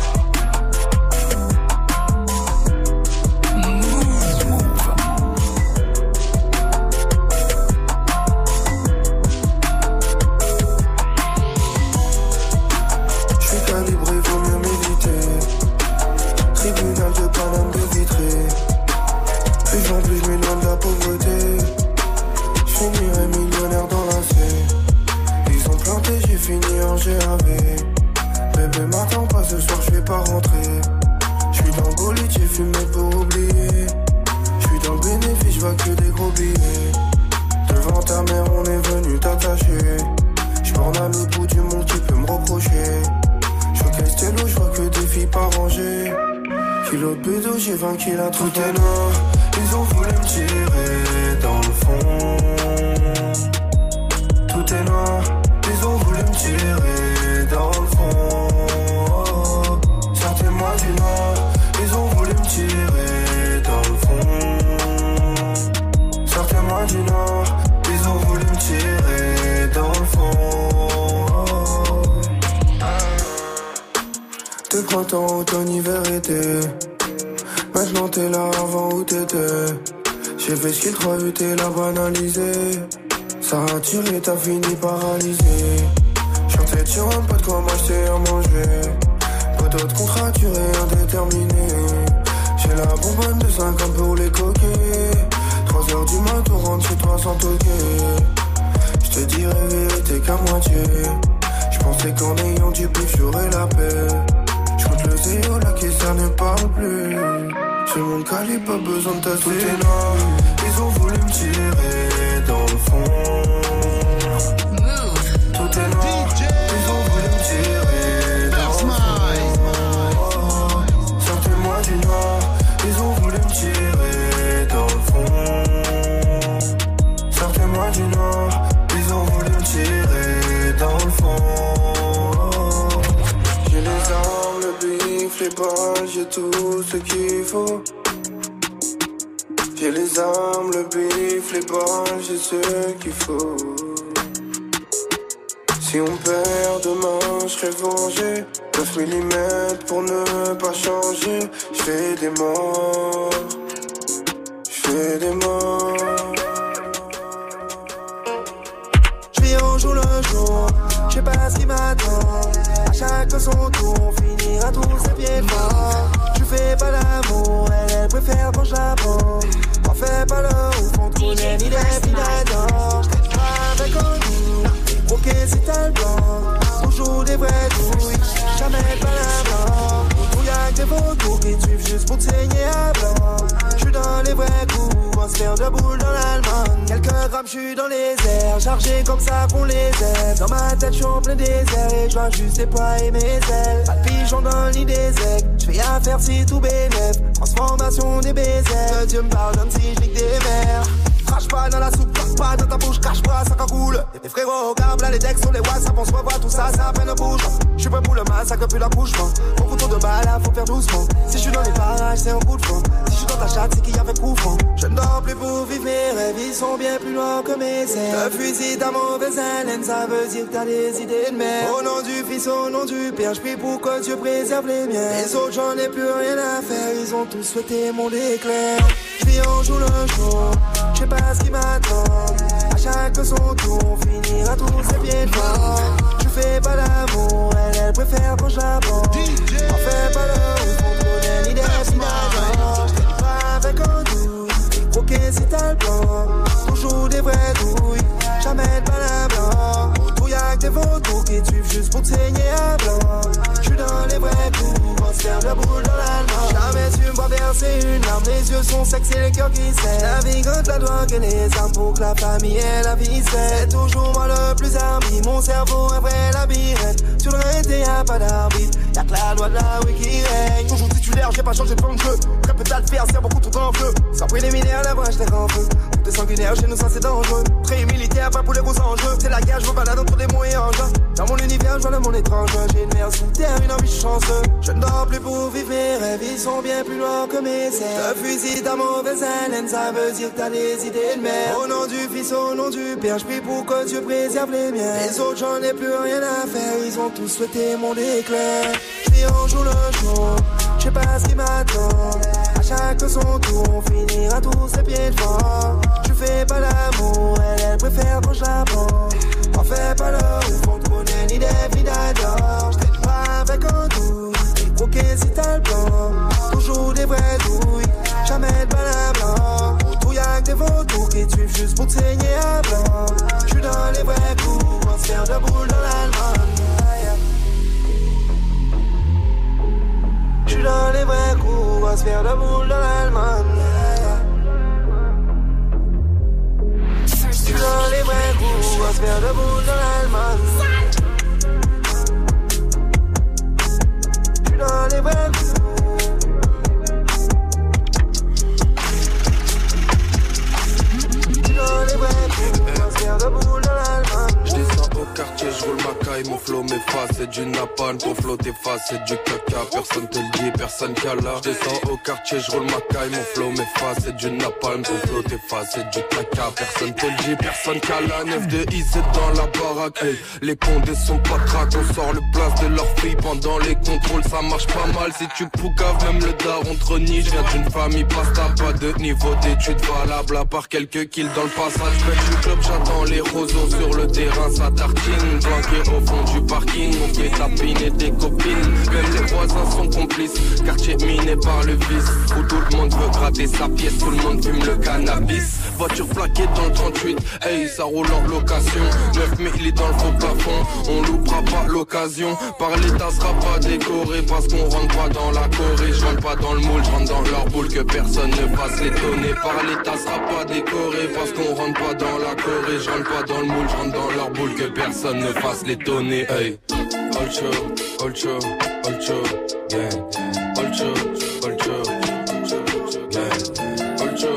J'suis calibré, vaut mieux m'éviter. Tribunal de Paname de vitré. Plus en plus j'm'éloigne de la pauvreté. J'finirai millionnaire dans la fée. Ils ont planté, j'ai fini en GAV. Bébé m'attends pas ce soir, j'vais pas rentrer. J'suis dans le bolide, j'ai fumé pour oublier. J'suis dans le bénéfice, j'vois que des gros billets. Devant ta mère, on est venu t'attacher. J'borne à l'autre bout du monde, tu peux me reprocher. J'vois que stylo, j'vois que des filles pas rangées. Kilo l'autre plutôt, j'ai vaincu la tout est noir. Ils ont voulu me tirer dans le fond. Tout est noir. Ils ont voulu me tirer dans le fond. Sortez-moi du noir. Ils ont voulu me tirer dans le fond. Sortez-moi du noir. Ils ont voulu me tirer dans le fond. Te printemps, automne, hiver, été. Maintenant t'es là, avant où t'étais. J'ai fait ce qu'il te croyait, t'es là banalisé. Ça a tiré, t'as fini paralysé. Chantais sur un pas de quoi m'acheter à manger. Pas d'autres contracturés, indéterminés. J'ai la bonbonne de 5 ans pour les coquets. 3h du mat, on rentre chez toi sans toquer. J'te dirais vérité qu'à moitié. J'pensais qu'en ayant du pif j'aurais la paix. J'compte le zéro, la caisse ça ne parle plus. J'ai mon calibre, pas besoin de tasser. Tout est noir, ils ont voulu me tirer dans le fond. Tout est noir, ils ont voulu me tirer dans le fond. Sortez-moi du noir, ils ont voulu me tirer dans le fond. Sortez-moi du noir, ils ont voulu me tirer dans le fond. J'ai les armes, le bif, les balles, j'ai tout ce qu'il faut. J'ai les armes, le bif, les balles, j'ai ce qu'il faut. Si on perd demain, je serai vengé. 9 mm pour ne pas changer. Je fais des morts. Je fais des morts. Je vis au jour le jour. Je sais pas ce qui m'attend. À chaque son tour, on finira tous ses pieds morts. Je fais pas l'amour, elle préfère quand j'aborde. On fait pas le ouf, on connaît ni des ni d'adore. J't'aide pas avec un goût, ok c'est t'as le blanc. Toujours des vraies douilles, jamais pas la blanc. Où y'a que des vautours qui te suivent juste pour te saigner à blanc. J'suis dans les vrais coups, on se fait de boule dans l'Allemagne. Quelques grammes, j'suis dans les airs, chargé comme ça qu'on les aime. Dans ma tête, j'suis en plein désert et j'vois juste déployer mes ailes. Pas de pigeon dans le nid des aigles, j'fais affaire si tout bénéf. Transformation des baisers, que Dieu me pardonne si j'nique des mers. Crache pas dans la soupe, crache pas dans ta bouche, crache pas, ça cagoule. Et frérots, regarde là les decks sur les WhatsApp, on se revoit tout ça, ça à peine bouge. J'suis prêt pour le massacre, puis l'accouchement. Au couteau de balle, là, faut faire doucement. Si j'suis dans les parages, c'est un coup de vent. Si j'suis dans ta chatte, c'est qu'il y avait coup franc. Je ne dors plus pour vivre, mes rêves, ils sont bien plus loin que mes ailes. Le fusil ta mauvaise haleine, ça veut dire que t'as des idées de merde. Au nom du Fils, au nom du Père, j'prie pour que Dieu préserve les miens. Les autres, j'en ai plus rien à faire, ils ont tous souhaité mon déclin. J'vis en jour le jour, j'sais pas ce qui m'attend. À chaque son tour, on finira tous ses pieds devant. Je fais pas l'amour, elle préfère quand j'aborde. On fait pas le ouf, on connaît ni des ni d'adore. J't'aide pas avec un doute, ok c'est t'as le blanc. Toujours des vraies douilles, jamais de mal à blanc. Autour y'a que des vautours qui te suivent juste pour te saigner à blanc. J'suis dans les vrais coups, on se ferme la boule dans l'Allemagne. Jamais tu me vois verser une larme, les yeux sont secs, c'est le cœur qui sait. La vie quand la drogue et les armes pour que la famille et la vie c'est toujours moi le plus armé. Mon cerveau un vrai labyrinthe, sur le reste y'a pas d'arbitre. Y'a que la loi de la oui qui règne. Toujours titulaire, j'ai pas changé de plan de jeu. Très peu d'adversaires, beaucoup tout en feu. Sans préliminaire, la brèche t'es en feu. T'es sanguinaire, chez nous ça c'est dangereux. Très militaire, pas pour les gros enjeux. C'est la guerre, je me balade entre des mots et enjeux. Dans mon univers, je vois le monde étrange. J'ai une mère sous terre, une envie chanceux. Je ne dors plus pour vivre mes rêves, ils sont bien plus loin que mes ailes. Le fusil ta mauvaise haleine, ça veut dire que t'as des idées de merde. Au nom du Fils, au nom du Père, j'prie pour que Dieu préserve les miens. Les autres, j'en ai plus rien à faire, ils ont tous souhaité mon déclin. J'vis en jour le jour, j'sais pas ce qui m'attend. À chaque son tour, on finira tous ses pieds devant. Je fais pas l'amour, elle préfère quand j'aborde. On fait pas le ouf, on te connaît ni des ni d'adore. J't'aide pas avec un doute, ok si t'as le blanc. Toujours des vraies douilles, jamais de mal à blanc. Autour y'a que des vautours qui te suivent juste pour te saigner à blanc. J'suis dans les vrais coups, on se fait de boule dans l'Allemagne. J'suis dans les vrais coups, on se fait de boule dans l'Allemagne. J'suis dans les vrais coups, on se fait de boule dans l'Allemagne. J'suis dans les vrais coups. vagabond dans l'Allemagne. J'descends au quartier, j'roule ma caille, mon flow, mes faces, c'est du napalm. Ton flow, tes faces, c'est du caca, personne te le dit, personne cala. J'descends au quartier, j'roule ma caille, mon flow, mes faces, c'est du napalm. Ton flow, tes faces, c'est du caca, personne te le dit, personne cala. 9 de IZ dans la baraque, hey. Les condés sont pas traques, on sort le place de leur fille pendant les contrôles, ça marche pas mal. Si tu poucaves, même le daron te renie. J'viens d'une famille pasta, pas de niveau d'études valable à part quelques kills dans le passage. J'fais du club, j'attends les roseaux sur le terrain, ça tartine. Planqué au fond du parking, on fait tapiner des copines. Même les voisins sont complices, quartier miné par le vice. Où tout le monde veut gratter sa pièce, tout le monde fume le cannabis. Voiture plaquée dans le 38, hey ça roule en location. 9000 est dans le faux plafond, on loupera pas l'occasion. Par l'état sera pas décoré parce qu'on rentre pas dans la Corée. Je rentre pas dans le moule, je rentre dans leur boule, que personne ne passe l'étonner. Par l'état sera pas décoré parce qu'on rentre pas dans la Corée. Je rentre pas dans le moule, je rentre dans leur boule, que personne ne fasse l'étonner. Hey, Olcho, Olcho, Olcho, yeah. Olcho, Olcho, yeah. Olcho.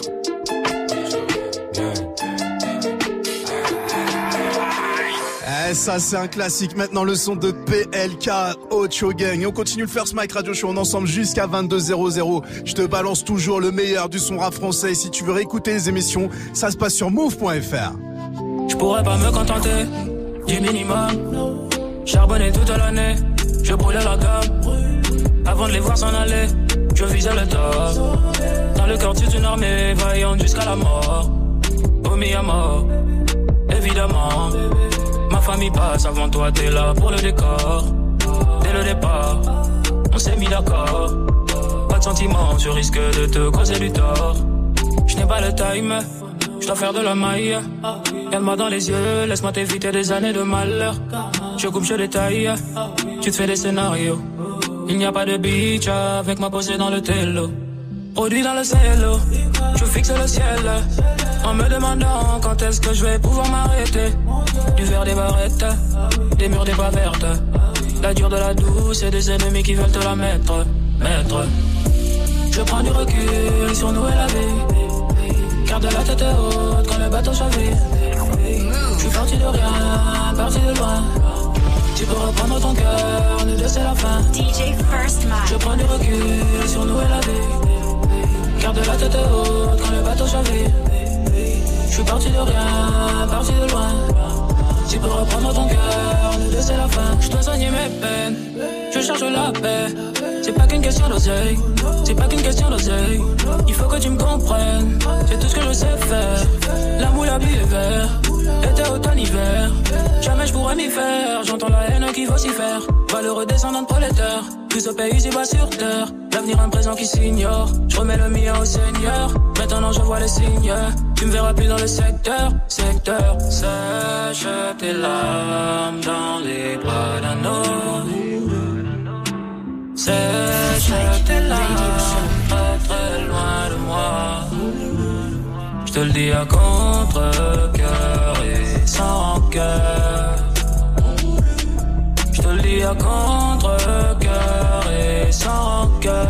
Ça c'est un classique. Maintenant le son de PLK, Ocho Gang. Et on continue le First Mike Radio Show. On est ensemble jusqu'à 22h00. Je te balance toujours le meilleur du son rap français. Et si tu veux réécouter les émissions, ça se passe sur move.fr. Je pourrais pas me contenter du minimum. Charbonner toute l'année, je brûlais la gamme. Avant de les voir s'en aller, je visais le top. Dans le quartier d'une armée vaillante jusqu'à la mort. Omis à mort, évidemment. Ma famille passe avant toi, t'es là pour le décor. Dès le départ, on s'est mis d'accord. Pas de sentiments, je risque de te causer du tort. Je n'ai pas le time, je dois faire de la maille. Regarde-moi dans les yeux, laisse-moi t'éviter des années de malheur. Je coupe, je détaille, tu te fais des scénarios. Il n'y a pas de bitch avec ma posée dans le télo. Produit dans le cielo, je fixe le ciel. En me demandant quand est-ce que je vais pouvoir m'arrêter. Du verre des barrettes, des murs des pas vertes. La dure de la douce et des ennemis qui veulent te la mettre. Je prends du recul sur nous et la vie. Garde la tête haute quand le bateau chavire. Je suis parti de rien, parti de loin. Tu peux reprendre ton cœur, nous deux c'est la fin. DJ First Mike. Je prends du recul sur nous et la vie. Garde la tête haute quand le bateau chavire. Je suis parti de rien, parti de loin. Tu peux reprendre ton cœur, nous deux c'est la fin. Je dois soigner mes peines, je cherche la paix. C'est pas qu'une question d'oseille, c'est pas qu'une question d'oseille. Il faut que tu me comprennes, c'est tout ce que je sais faire. L'amour, la pluie, le vert, été, automne, hiver. Jamais je pourrais m'y faire, j'entends la haine qui veut s'y faire. Valeureux descendant de prolétaire, plus au pays ici bas sur terre. L'avenir un présent qui s'ignore, je remets le mien au Seigneur. Maintenant je vois les signes, tu me verras plus dans le secteur. Sèche tes larmes dans les bras d'un homme. Sèche tes larmes très très loin de moi. Je te le dis à contre-cœur et sans rancœur. Je te le dis à contre-cœur et sans rancœur.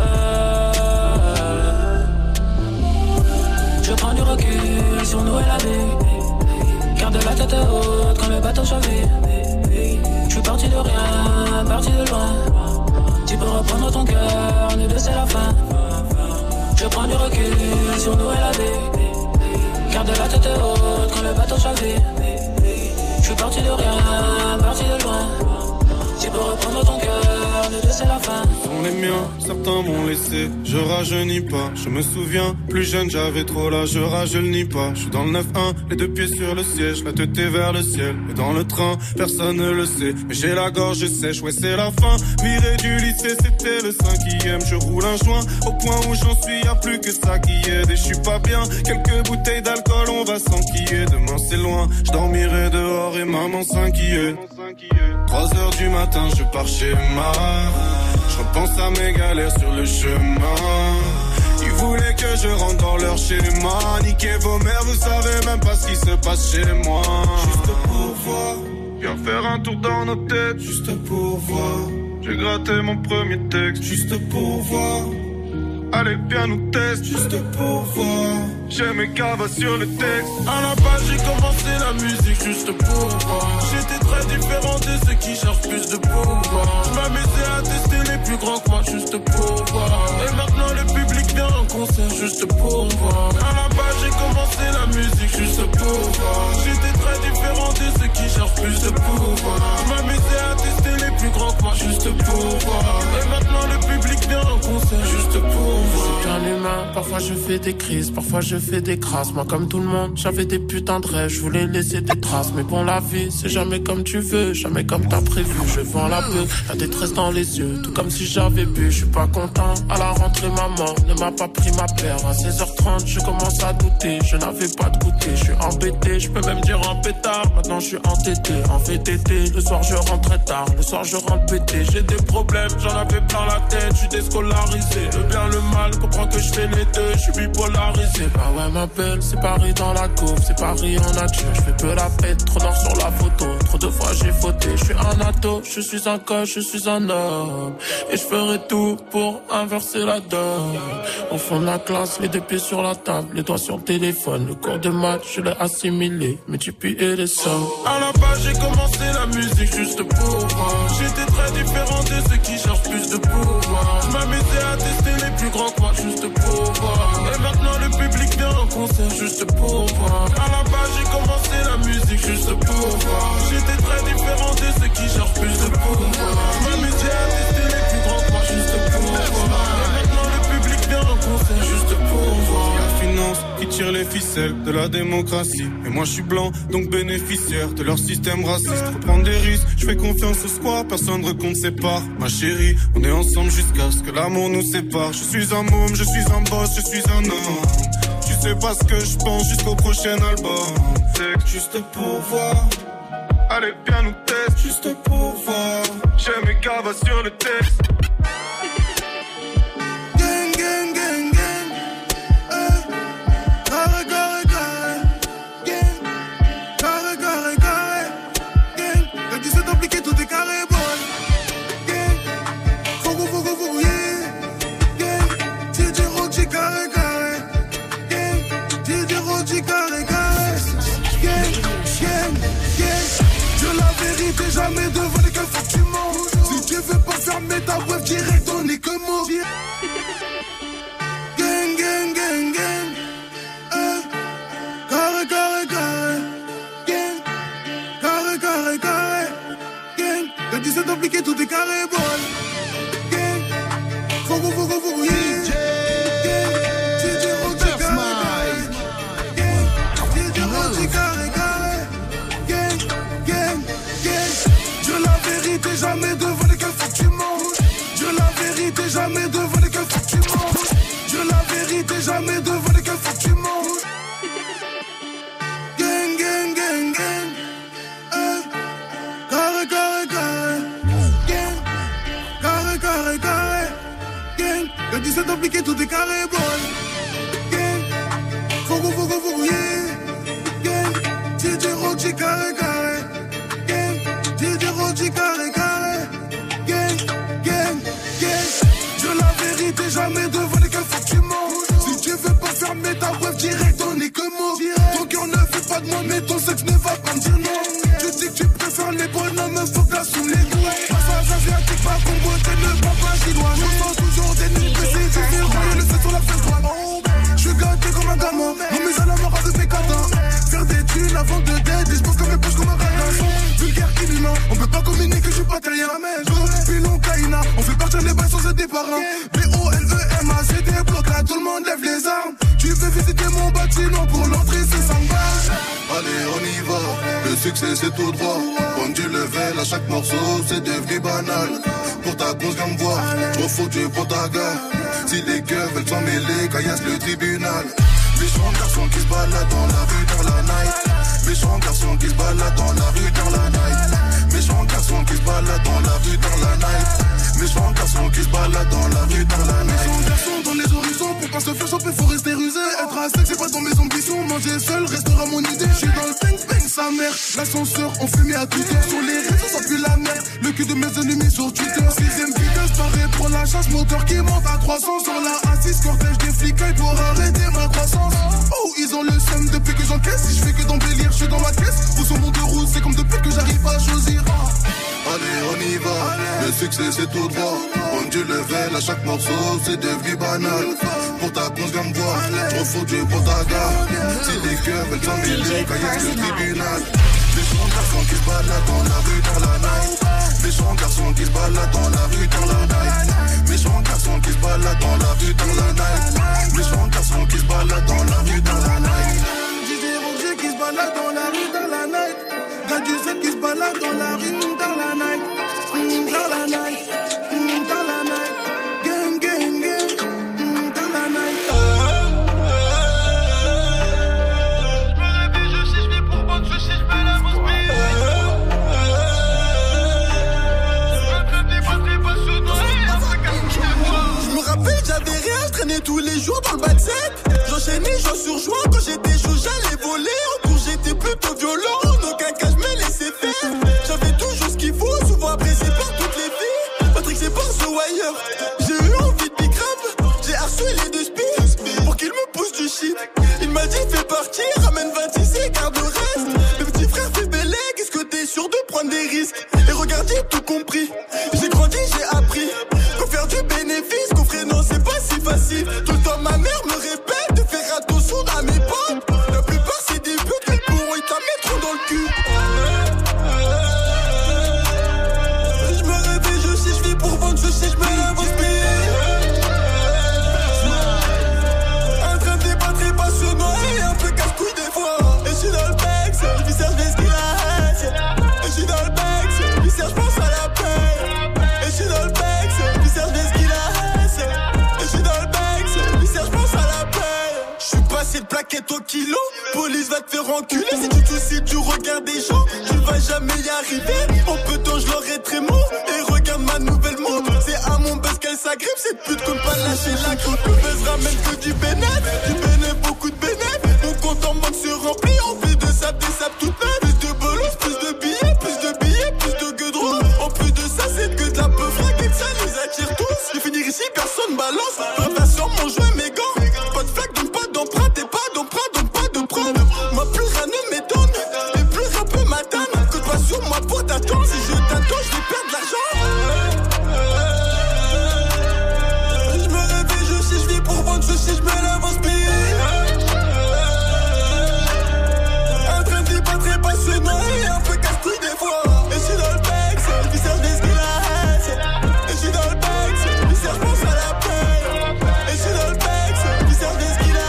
Je prends du recul sur nous et la vie. Garde la tête haute quand le bateau chavire. Je suis parti de rien, parti de loin. Tu peux reprendre ton cœur, nous deux c'est la fin. Je prends du recul sur nous et la vie. Garde la tête haute quand le bateau chavire. Je suis parti de rien, parti de loin. Tu peux reprendre ton cœur, nous deux c'est la fin. Sont les miens, certains m'ont laissé, je rajeunis pas. Je me souviens, plus jeune j'avais trop l'âge, je rajeunis pas. Je suis dans le 9-1, les deux pieds sur le siège, la tête est vers le ciel. Et dans le train, personne ne le sait, mais j'ai la gorge sèche, ouais c'est la fin. Viré du lycée, c'était le 5e, je roule un joint. Au point où j'en suis, y'a plus que ça qui aide. Et je suis pas bien, quelques bouteilles d'alcool, on va s'enquiller. Demain c'est loin, je dormirai dehors et maman s'inquiète. 3h du matin, je pars chez ma. Je repense à mes galères sur le chemin. Ils voulaient que je rentre dans leur schéma. Niquez vos mères, vous savez même pas ce qui se passe chez moi. Juste pour voir, viens faire un tour dans nos têtes. Juste pour voir, j'ai gratté mon premier texte. Juste pour voir, allez bien nous tester. Juste pour voir, j'ai mes cavas sur le texte. À la base j'ai commencé la musique juste pour voir. J'étais très différent de ceux qui cherchent plus de pouvoir. Je m'amusais à tester les plus grands que moi juste pour voir. Et maintenant le public vient en concert juste pour voir. À la base j'ai commencé la musique juste pour voir. J'étais très différent de ceux qui cherchent plus de pouvoir. Je m'amusais à tester les plus grands que moi juste pour voir. Et maintenant le public vient en concert juste pour voir. Je suis qu'un humain, parfois je fais des crises, parfois je fais des crasses. Moi comme tout le monde, j'avais des putains de rêves, je voulais laisser des traces. Mais bon la vie, c'est jamais comme tu veux, jamais comme t'as prévu. Je vends la peur, la détresse dans les yeux, tout comme si j'avais bu. Je suis pas content, à la rentrée maman ne m'a pas pris ma paire. À 16h30 je commence à douter, je n'avais pas de goûter. Je suis embêté, je peux même dire un pétard. Maintenant je suis entêté, en VTT. Le soir je rentre très tard, le soir je rentre pété. J'ai des problèmes, j'en avais plein la tête, je suis déscolarisé. Le bien, le mal, comprends que je fais les deux, je suis bipolarisé. Bah ouais ma belle, c'est Paris dans la couve, c'est Paris en nature. Je fais peu la fête, trop noir sur la photo, trop de fois j'ai fauté. Je suis un ado, je suis un coach, je suis un homme. Et je ferai tout pour inverser la donne. Au fond de la classe, les deux pieds sur la table, les doigts sur le téléphone. Le cours de maths, je l'ai assimilé, mais tu puis et les sommes. À la base j'ai commencé la musique juste pour voir. J'étais très différent de ceux qui cherchent plus de pouvoir. Je m'amusais à tester les plus grands que moi juste pour voir. Et maintenant le public vient en concert juste pour voir. À la base j'ai commencé la musique juste pour voir. J'étais très différent de ceux qui cherchent plus de pouvoir. Je m'amusais à tester les plus grands que moi juste pour voir. Et maintenant le public vient en concert juste pour voir. La finance qui tire les ficelles de la démocratie. Et moi je suis blanc, donc bénéficiaire de leur système raciste. Faut prendre des risques, je fais confiance au square, personne ne compte ses parts. Ma chérie, on est ensemble jusqu'à ce que l'amour nous sépare. Je suis un môme, je suis un boss, je suis un homme. Tu sais pas ce que je pense jusqu'au prochain album. C'est juste pour voir. Allez viens nous tester, juste pour voir. J'ai mes cavas sur le texte. Gang, gang, gang, gang. Carré, carré, carré. Gang. Carré, carré, carré. Gang. Quand tu sais t'appliquer, tout est carré, boy. Gang. Fogo, fogo, fogo, yeah. Gang. DJ Roji, carré, carré. Gang. DJ Roji, carré, carré. Gang, gang, gang. Dieu la vérité, jamais devant lesquels faut que tu mens. Si tu veux pas fermer ta web direct, on est que mort. Gang, gang, gang, gang. Carré, carré, carré. Gang. Carré, carré, carré. Gang. Quand tu sais t'appliquer, tout est carré, boy. Gang. Fogo, fogo, fogo, yeah. Gang. DJ Roji, carré, gang. DJ Roji, carré, carré. Gang, gang, gang. Dieu la vérité, jamais devant lesquels faut que tu mens. Dieu la vérité, jamais devant lesquels faut que tu mens. Dieu la vérité, jamais devant lesquels faut que tu mens. Gang, gang, gang, gang. Carré, carré, carré. Gang. Carré, carré, carré. Gang. Quand tu sais t'appliquer, tout est carré, boy. Gang. Fogo, fogo, fogo, yeah. Gang. DJ Roji, carré, carré. Gang. DJ Roji, carré, carré. Gang, gang, gang. Dieu la vérité, jamais devant lesquels faut que tu mens. Si tu veux pas fermer ta web direct, on est que mort. Ton cœur ne fait pas de moi, mais ton sexe ne va pas me dire non. Tu dis que tu préfères les bonhommes, faut que la sous les doigts. Passage asiatique, pas combo, t'es le papa chinois. Je sens toujours des nuits précises, je fais royer le feu sur la fesse droite. Je suis gâté comme un gamin, remise à la mort avec mes catins. Faire des thunes avant de dead, je pense comme mes poches comme un radin. Vulgaire inhumain, on peut pas communiquer, je suis pas terrien. Pilon, Kaina, on fait partir les bains sans être des parrains. B-O-L-E-M-A, c'est des blocs là, tout le monde lève les armes. Tu veux visiter mon bâtiment, pour l'entrée c'est 5 balles. Allez on y va, le succès c'est tout droit. Prendre du level à chaque morceau, c'est devenu banal. Pour ta grosse gamme voix, trop foutu pour ta gare. Si les keufs veulent s'en mêler, caillasse le tribunal. Méchant garçon qui se balade dans la rue, dans la night. Méchant garçon qui se balade dans la rue, dans la night. Méchant garçon qui se balade dans la rue, dans la night. Méchant garçon qui se balade dans la rue, dans la night. Méchant garçon dans les horizons, pour pas se faire choper, faut rester rusé. Être à sec, c'est pas dans mes ambitions. Manger seul restera mon idée. J'suis dans le bang bang, sa mère. L'ascenseur, on fumait à toute heure. Sur les réseaux, ça pue la merde. Le cul de mes ennemis sur Twitter. 6ème vitesse, pareil pour la chasse. Moteur qui monte à 300 sur la A6. Cortège des flics pour arrêter ma croissance. Oh, dans le seum depuis que j'encaisse. Si je fais que d'embellir, je suis dans ma caisse. Pour son monde de route, c'est comme depuis que j'arrive à choisir. Allez, on y va, le succès c'est tout droit. On du level à chaque morceau, c'est devenu banal. Pour ta conce, viens me voir, trop foutu pour ta gare. Si les cœurs veulent s'emmêler, cahiers de tribunal. Méchants garçons qui se baladent dans la rue, dans la night. Méchants garçons qui se baladent dans la rue, dans la night. Méchants garçons qui se baladent dans la rue, dans la night. Méchants garçons qui se baladent dans la rue, dans la night. DJ Roger qui se balade dans la rue, dans la night. Gars du set qui se balade dans la rue, dans la night. Dans la night, dans la night. Gang, gang, gang, dans la night. J'avais rien, je traînais tous les jours dans le backset. J'enchaînais, j'en surjoint. Quand j'étais chaud, j'allais voler. En cours, j'étais plutôt violent. En aucun cas, je me laissais faire. J'avais toujours ce qu'il faut, souvent apprécié par toutes les filles. Patrick, c'est pas The Wire. J'ai eu envie de bicrave. J'ai harcelé de speed pour qu'il me pousse du shit. Il m'a dit, fais partir, ramène 26 et garde le reste. Le petit frère fait belle, est-ce que t'es sûr de prendre des risques? Et regarde, j'ai tout compris. J'ai grandi, j'ai appris. Faut faire du bénéfice, coffrer, non, c'est pas si facile. Tout le temps, ma mère me répète de faire attention à mes potes. La plupart, c'est des putes, mais pour eux, ils t'en mettront dans le cul. Je me réveille, je sais, je vis pour vendre, je sais, je me lève au speed. Un train de débat très passionnant et un peu casse-couille des fois. Et je suis dans le bec, je vis serge ce qu'il a. Et je suis dans le bec, je vis serge, je pense à la paix. Et je suis dans le bec. C'est le plaquette au kilo, police va te faire enculer. Si tu tousses, si tu regardes des gens, tu vas jamais y arriver. En peu de temps, je l'aurai très mou. Et regarde ma nouvelle montre. C'est à mon buzz qu'elle s'agrippe. Cette pute compte pas lâcher la croûte. Le buzz ramène que du bénéf, beaucoup de bénéf. Mon compte en banque se remplit. En plus de sable, des sables toutes neuves. Plus de bolos, plus de billets, plus de gueudrons. En plus de ça, c'est que de la peu frague et ça les attire tous. Je vais finir ici, personne balance. Prévention, mon jouet, mes gants. Pas de flag, donc pas d'emprunt. Moi plus rien ne m'étonne. Et plus rien peut m'atteindre. Que pas sur moi pour t'attendre. Si je t'attends, je vais perdre l'argent. Je me réveille, je sais, je vis pour vendre, je sais, je me lève en speed. Un train de vie pas très passionnant et un peu casse-couille des fois. Et je suis dans le bec, c'est le visage des skills. Et je suis dans le bec, c'est le visage, je pense à la paix. Et je suis dans le bec, c'est le visage des skills.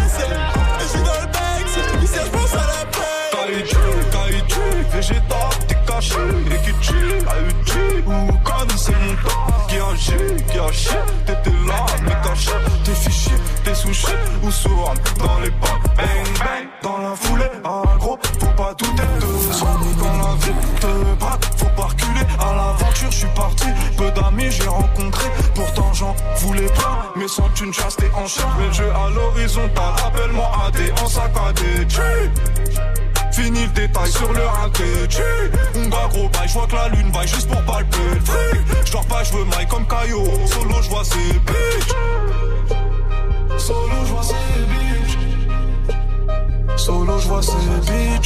Végétal, t'es caché, et qui tue, AUG, ou Kanye, c'est mon temps, qui agit, qui achète, t'étais là, mais caché, t'es fiché, t'es sushi, ou souvent, dans les pas, bang bang, dans la foulée, ah gros, faut pas douter de soi, quand la vie te bat, faut pas reculer, à l'aventure, je suis parti, peu d'amis j'ai rencontré, pourtant j'en voulais pas, mais sans une chasse t'es en chair, mais le jeu à l'horizontale, appelle-moi AD, en saccadé, fini le détail sur le raté. On va gros bail, j'vois que la lune vaille juste pour palper le fric. J'dors pas, j'veux maille comme Caillot. Solo j'vois ces bitches. Solo j'vois ces bitches. Solo j'vois ces bitches.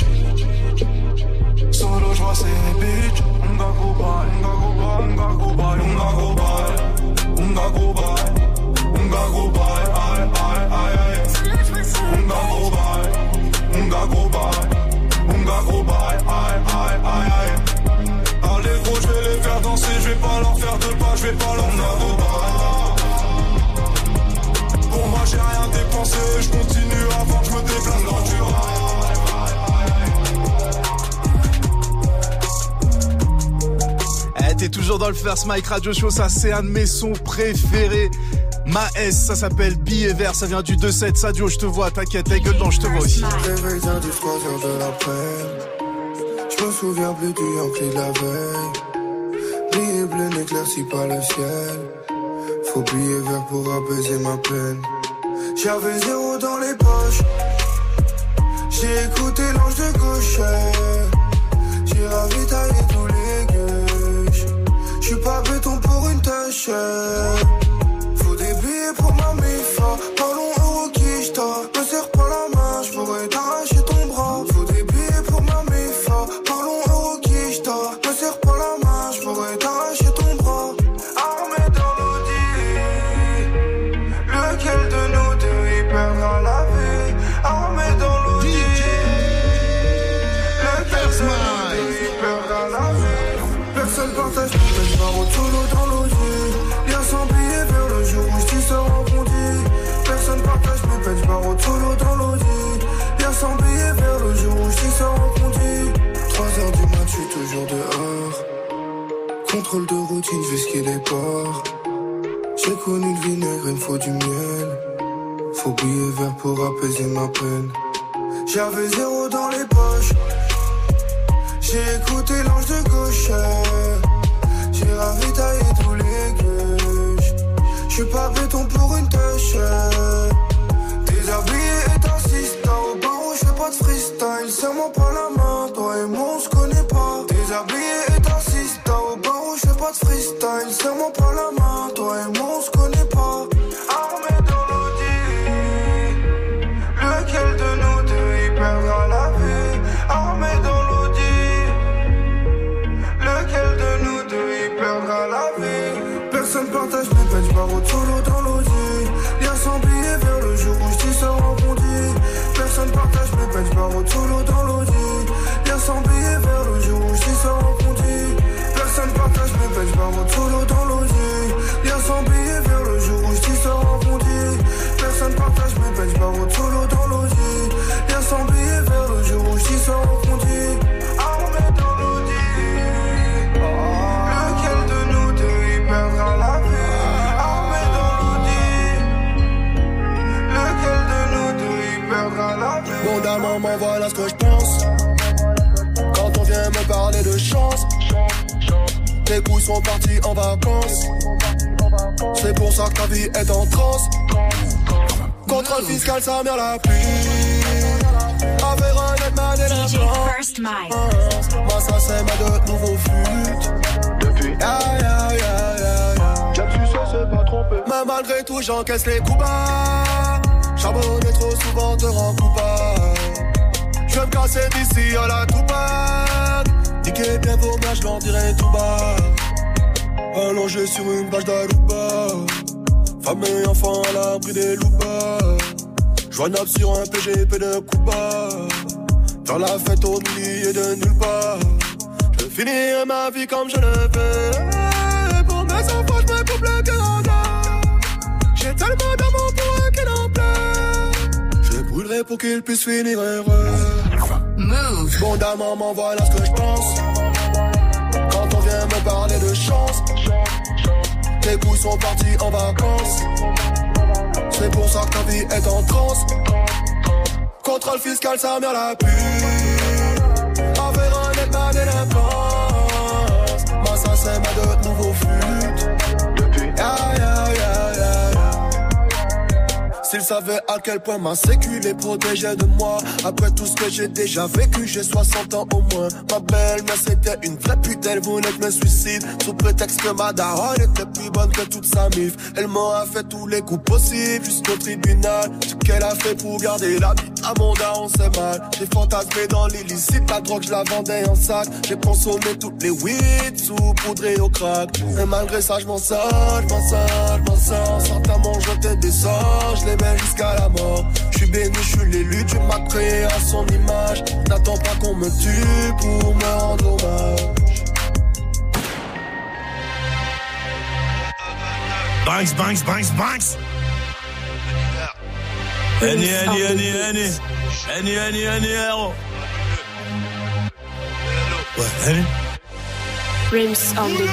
Solo j'vois ces bitches. On va gros bail, on va gros bail, on va gros bail, on va gros bail, on va gros bail, aïe aïe aïe aïe. On va gros bail, on va gros bail. Unga gros bail, aïe aïe aïe aïe. Allez gros, je vais les faire danser, je vais pas leur faire de pas, je vais pas leur faire de bail. Pour moi j'ai rien dépensé, je continue avant que je me déplace dans du rail. T'es toujours dans le First Mike Radio Show, ça c'est un de mes sons préférés. Ma S, ça s'appelle Billet Vert, ça vient du 2-7. Sadio, je te vois, t'inquiète, la gueule, non, je te vois aussi. Réveil tardif, 3h de l'après-midi. Je me souviens plus du Yankee de la veille. Billet bleu n'éclaircit pas le ciel. Faut billet vert pour apaiser ma peine. J'avais 0 dans les poches. J'ai écouté l'ange de gauche. J'ai ravitaillé tous les gueuches. J'suis pas béton pour une tâche. Faut des billets pour ma mifa. Parlons au quicheta. Me serre pas la main, j'veux partage mes peines, je pars au solo dans l'audi. Lien sans billet vers le jour où je sors en bondi. Personne partage mes peines, je pars au solo dans l'audi. Lien sans billet vers le jour où je sors en bondi. 3h du mat, je suis toujours dehors. Contrôle de routine, je vais skier les ports. J'ai connu le vinaigre, il me faut du miel. Faut billet vert pour apaiser ma peine. J'avais 0 dans les poches. J'ai écouté l'ange de gauche. J'ai ravitaillé tous les gueuches. J'suis pas béton pour une tâche. Déshabillé et t'insistes. Au barreau j'fais pas de freestyle. Serre-moi pas la main, toi et moi on se connaît pas. Déshabillé et t'insistes. Au barreau j'fais pas de freestyle. Serre-moi pas la main, toi et moi on se connaît pas. Armé dans l'audi. Lequel de nous deux y perdra la vie? Armé dans l'audi. Lequel de nous deux y perdra la vie? Personne partage mes peines, j'pars au solo dans l'audi. Lien sans billet vers le jour où je sors en bondi. Personne partage mes peines, j'pars au solo dans l'audi. Lien sans billet vers le jour où je sors en bondi. Personne partage mes peines, j'pars au solo dans l'audi. Lien sans billet vers le jour où je sors en bondi. Personne partage mes peines, j'pars au solo dans l'audi. Lien sans billet vers le jour où je sors en bondi. Armé dans l'audi. Lequel de nous deux y perdra la vie? Armé dans l'audi. Lequel de nous deux y perdra la vie? Bon d'un moment voilà ce que je pense. Quand on vient me parler de chance, tes couilles sont partis en vacances. C'est pour ça que ta vie est en transe. Contrôle fiscal, sa mère la pluie. Affaire honnête, ma délinquance. Moi ça c'est ma de nouveaux flûtes. Depuis J'aime tu sais c'est pas trompé. Mais malgré tout j'encaisse les coups bas. Charbonner trop souvent te rend coupable. Je vais me casser d'ici à la Tupac. Niquer bien vos mains, je l'en dirai tout bas. Allongé sur une page d'Aruba. Femme et enfant à l'abri des loupas. Joignable sur un PGP de Cuba. Faire la fête au milieu de nulle part. Je finirai ma vie comme je le veux. Pour mes enfants je me coupe le cœur en deux. J'ai tellement d'amour pour eux qu'ils en pleurent. Je brûlerai pour qu'ils puissent finir heureux. Move. Bon d'un moment voilà ce que je pense. Quand on vient me parler de chance, tes couilles sont partis en vacances. C'est pour ça que ta vie est en transe. Contrôle fiscal, sa mère la pue. Affaire honnête, ma délinquance. Moi ça c'est ma de nouveaux flûtes. Depuis S'ils savaient à quel point ma sécu les protégeait de moi. Après tout ce que j'ai déjà vécu, j'ai 60 ans au moins. Ma belle-mère c'était une vraie pute, elle voulait que je me suicide. Sous prétexte que ma daronne était plus bonne que toute sa mif. Elle m'aura fait tous les coups possibles jusqu'au tribunal. Ce qu'elle a fait pour garder la vie à mon daron c'est mal. J'ai fantasmé dans l'illicite, la drogue je la vendais en sac. J'ai consommé toutes les weed saupoudrées au crack. Et malgré ça je m'en sors, je m'en sors, je m'en sors. Certains m'ont jeté des sorts, je les mets jusqu'à la mort. Je suis béni, je suis l'élu, Dieu m'a créé à son image. N'attends pas qu'on me tue pour me rendre hommage. Banks, banks, banks, banks. Any, héros. Ouais, Any. Rims on the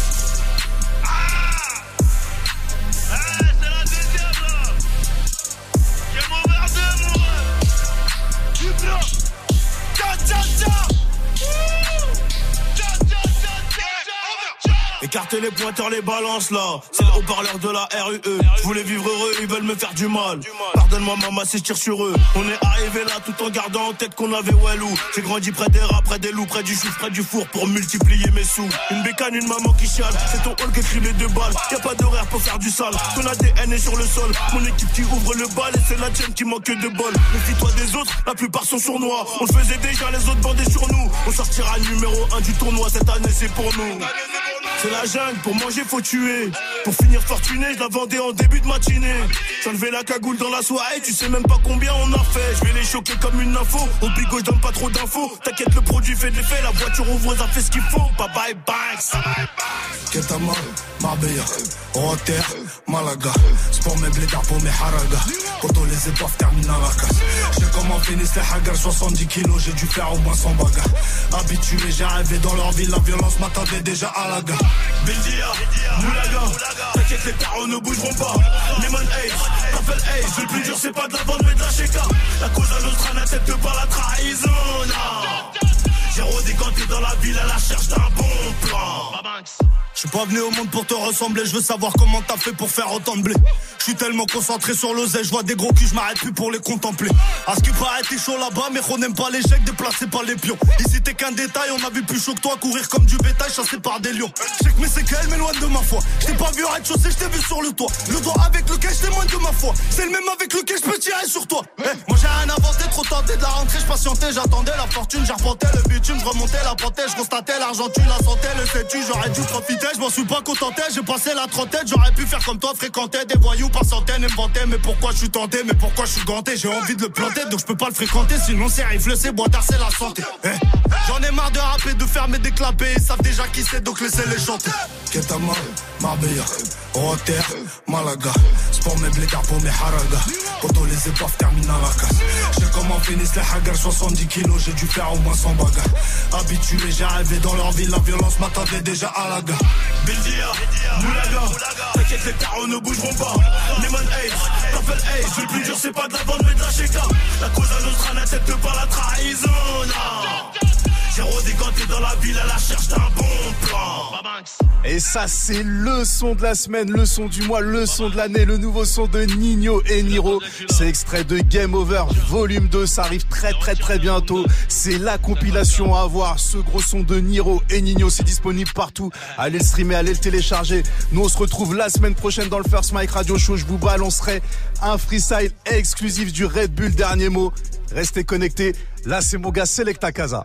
Écartez les pointeurs, les balances là. C'est le haut-parleur de la RUE. Je voulais vivre heureux, ils veulent me faire du mal. Pardonne-moi maman si je tire sur eux. On est arrivé là tout en gardant en tête qu'on avait Walou. J'ai grandi près des rats, près des loups, près du chouf, près du four pour multiplier mes sous. Une bécane, une maman qui chiale. C'est ton hall qui écrit les 2 balles. Y'a pas d'horaire pour faire du sale. Ton ADN est sur le sol. Mon équipe qui ouvre le bal et c'est la tienne qui manque de bol. Méfie-toi des autres, la plupart sont sournois. On le faisait déjà, les autres bandaient sur nous. On sortira numéro 1 du tournoi. Cette année c'est pour nous. C'est la jungle, pour manger faut tuer. Pour finir fortuné, je la vendais en début de matinée. J'enlevais la cagoule dans la soirée, tu sais même pas combien on a fait. Je vais les choquer comme une info, au bigot je donne pas trop d'infos. T'inquiète, le produit fait de l'effet, la voiture ouvre, ça fait ce qu'il faut. Bye bye Banks. Ketama, Marbella, Rotter, Malaga. Sport mes blédards pour mes haragas. Quand les épaves terminent à la casse. J'ai comment finissent les haggars, 70 kilos, j'ai dû faire au moins 100 bagarres. Habitué, j'ai rêvé dans leur ville, la violence m'attendait déjà à la gare. Bildia, Moulaga, t'inquiète les tarots ne bougeront pas. Lemon Age, Rappel Age, le plus dur c'est pas de la vente mais de la chéka. La cause à notre n'accepte pas la trahison. J'ai redécanté dans la ville à la recherche d'un bon plan. Je suis pas venu au monde pour te ressembler, je veux savoir comment t'as fait pour faire autant de blé. Je suis tellement concentré sur l'oseille, je vois des gros culs, je m'arrête plus pour les contempler. À ce qui paraît t'es chaud là-bas, mais on n'aime pas l'échec, déplacé par les pions. Ici t'es qu'un détail, on a vu plus chaud que toi, courir comme du bétail, chassé par des lions. Je sais que mes séquelles m'éloignent de ma foi. Je t'ai pas vu au rez-de-chaussée, je t'ai vu sur le toit. Le doigt avec lequel je témoigne de ma foi, c'est le même avec lequel je peux tirer sur toi. Moi j'ai rien inventé, trop tenté de la rentrée, je patientais, j'attendais la fortune, j'arpentais le bitume, je remontais la pantée, je constatais l'argent, tu la sentais, le sais-tu, j'aurais dû profiter, je m'en suis pas contenté, j'ai passé la trentaine, j'aurais pu faire comme toi, fréquenter des voyous par centaines et me vanter, mais pourquoi je suis tenté, mais pourquoi je suis ganté, j'ai envie de le planter, donc je peux pas le fréquenter, sinon c'est rifle, c'est boitard, c'est la santé. J'en ai marre de rapper, de fermer des clapets, ils savent déjà qui c'est, donc laissez-les chanter. Ketama, Marbella, Rotter, Malaga. Sport mes blédards pour mes haragas. Quand les épaves terminent à la casse. Je sais comment finissent les haggars, 70 kilos, j'ai dû faire au moins 100 bagarres. Habitué, j'ai rêvé dans leur ville, la violence m'attendait déjà à la gare. Bildia, Moulaga, t'inquiète les tarots ne bougeront pas. Lemon Age, Rappel Age, le plus dur c'est pas de la vente mais de la chéka. La cause à notre n'accepte pas la trahison. J'ai redécanté dans la ville à la recherche d'un bon plan. Et ça c'est le son de la semaine, le son du mois, le son de l'année, le nouveau son de Ninho et Niro. C'est extrait de Game Over volume 2, ça arrive très bientôt. C'est la compilation à avoir, ce gros son de Niro et Ninho, c'est disponible partout. Allez le streamer, allez le télécharger. Nous on se retrouve la semaine prochaine dans le First Mike Radio Show. Je vous balancerai un freestyle exclusif du Red Bull Dernier Mot. Restez connectés, là c'est mon gars Selecta Casa.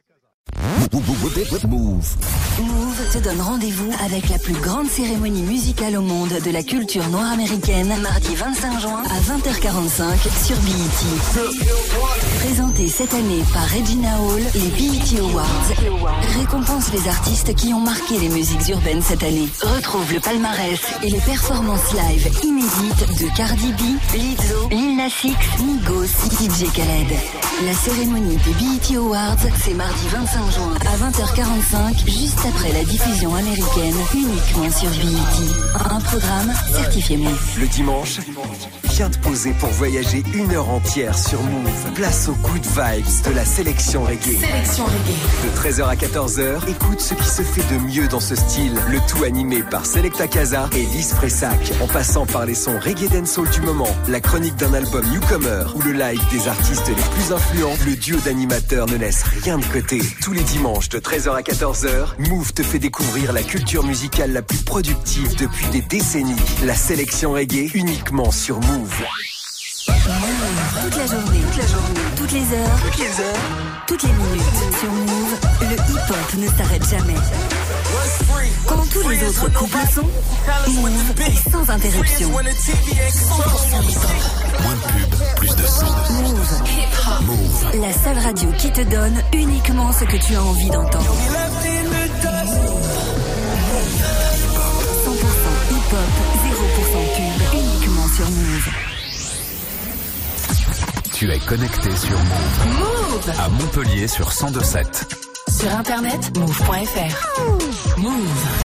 Move te donne rendez-vous avec la plus grande cérémonie musicale au monde de la culture noire américaine, mardi 25 juin à 20h45 sur BET. Présenté cette année par Regina Hall, les BET Awards récompensent les artistes qui ont marqué les musiques urbaines cette année. Retrouve le palmarès et les performances live inédites de Cardi B, Lizzo, Lil Nas X, Migos, DJ Khaled. La cérémonie des BET Awards, c'est mardi 25 juin à 20h45, juste après la diffusion américaine, uniquement sur BET. Un programme certifié Move. Le dimanche, viens te poser pour voyager 1 heure entière sur Move. Place aux good vibes de la sélection reggae. De 13h à 14h, écoute ce qui se fait de mieux dans ce style. Le tout animé par Selecta Casa et Lise Fressac. En passant par les sons reggae dancehall du moment, la chronique d'un album newcomer ou le live des artistes les plus influents, le duo d'animateurs ne laisse rien de côté. Tous les dimanches de 13h à 14h, Move te fait découvrir la culture musicale la plus productive depuis des décennies. La sélection reggae uniquement sur Move. Toute la journée, toutes les heures, toutes les minutes. Sur Move, le hip-hop ne s'arrête jamais. Quand tous les autres couples sont, Move est sans interruption. 100% hip-hop. Moins de pub, plus de son. Move. La seule radio qui te donne uniquement ce que tu as envie d'entendre. 100% hip-hop, 0% pub, uniquement sur Move. Tu es connecté sur Move. À Montpellier sur 102.7. Sur internet, move.fr. Move.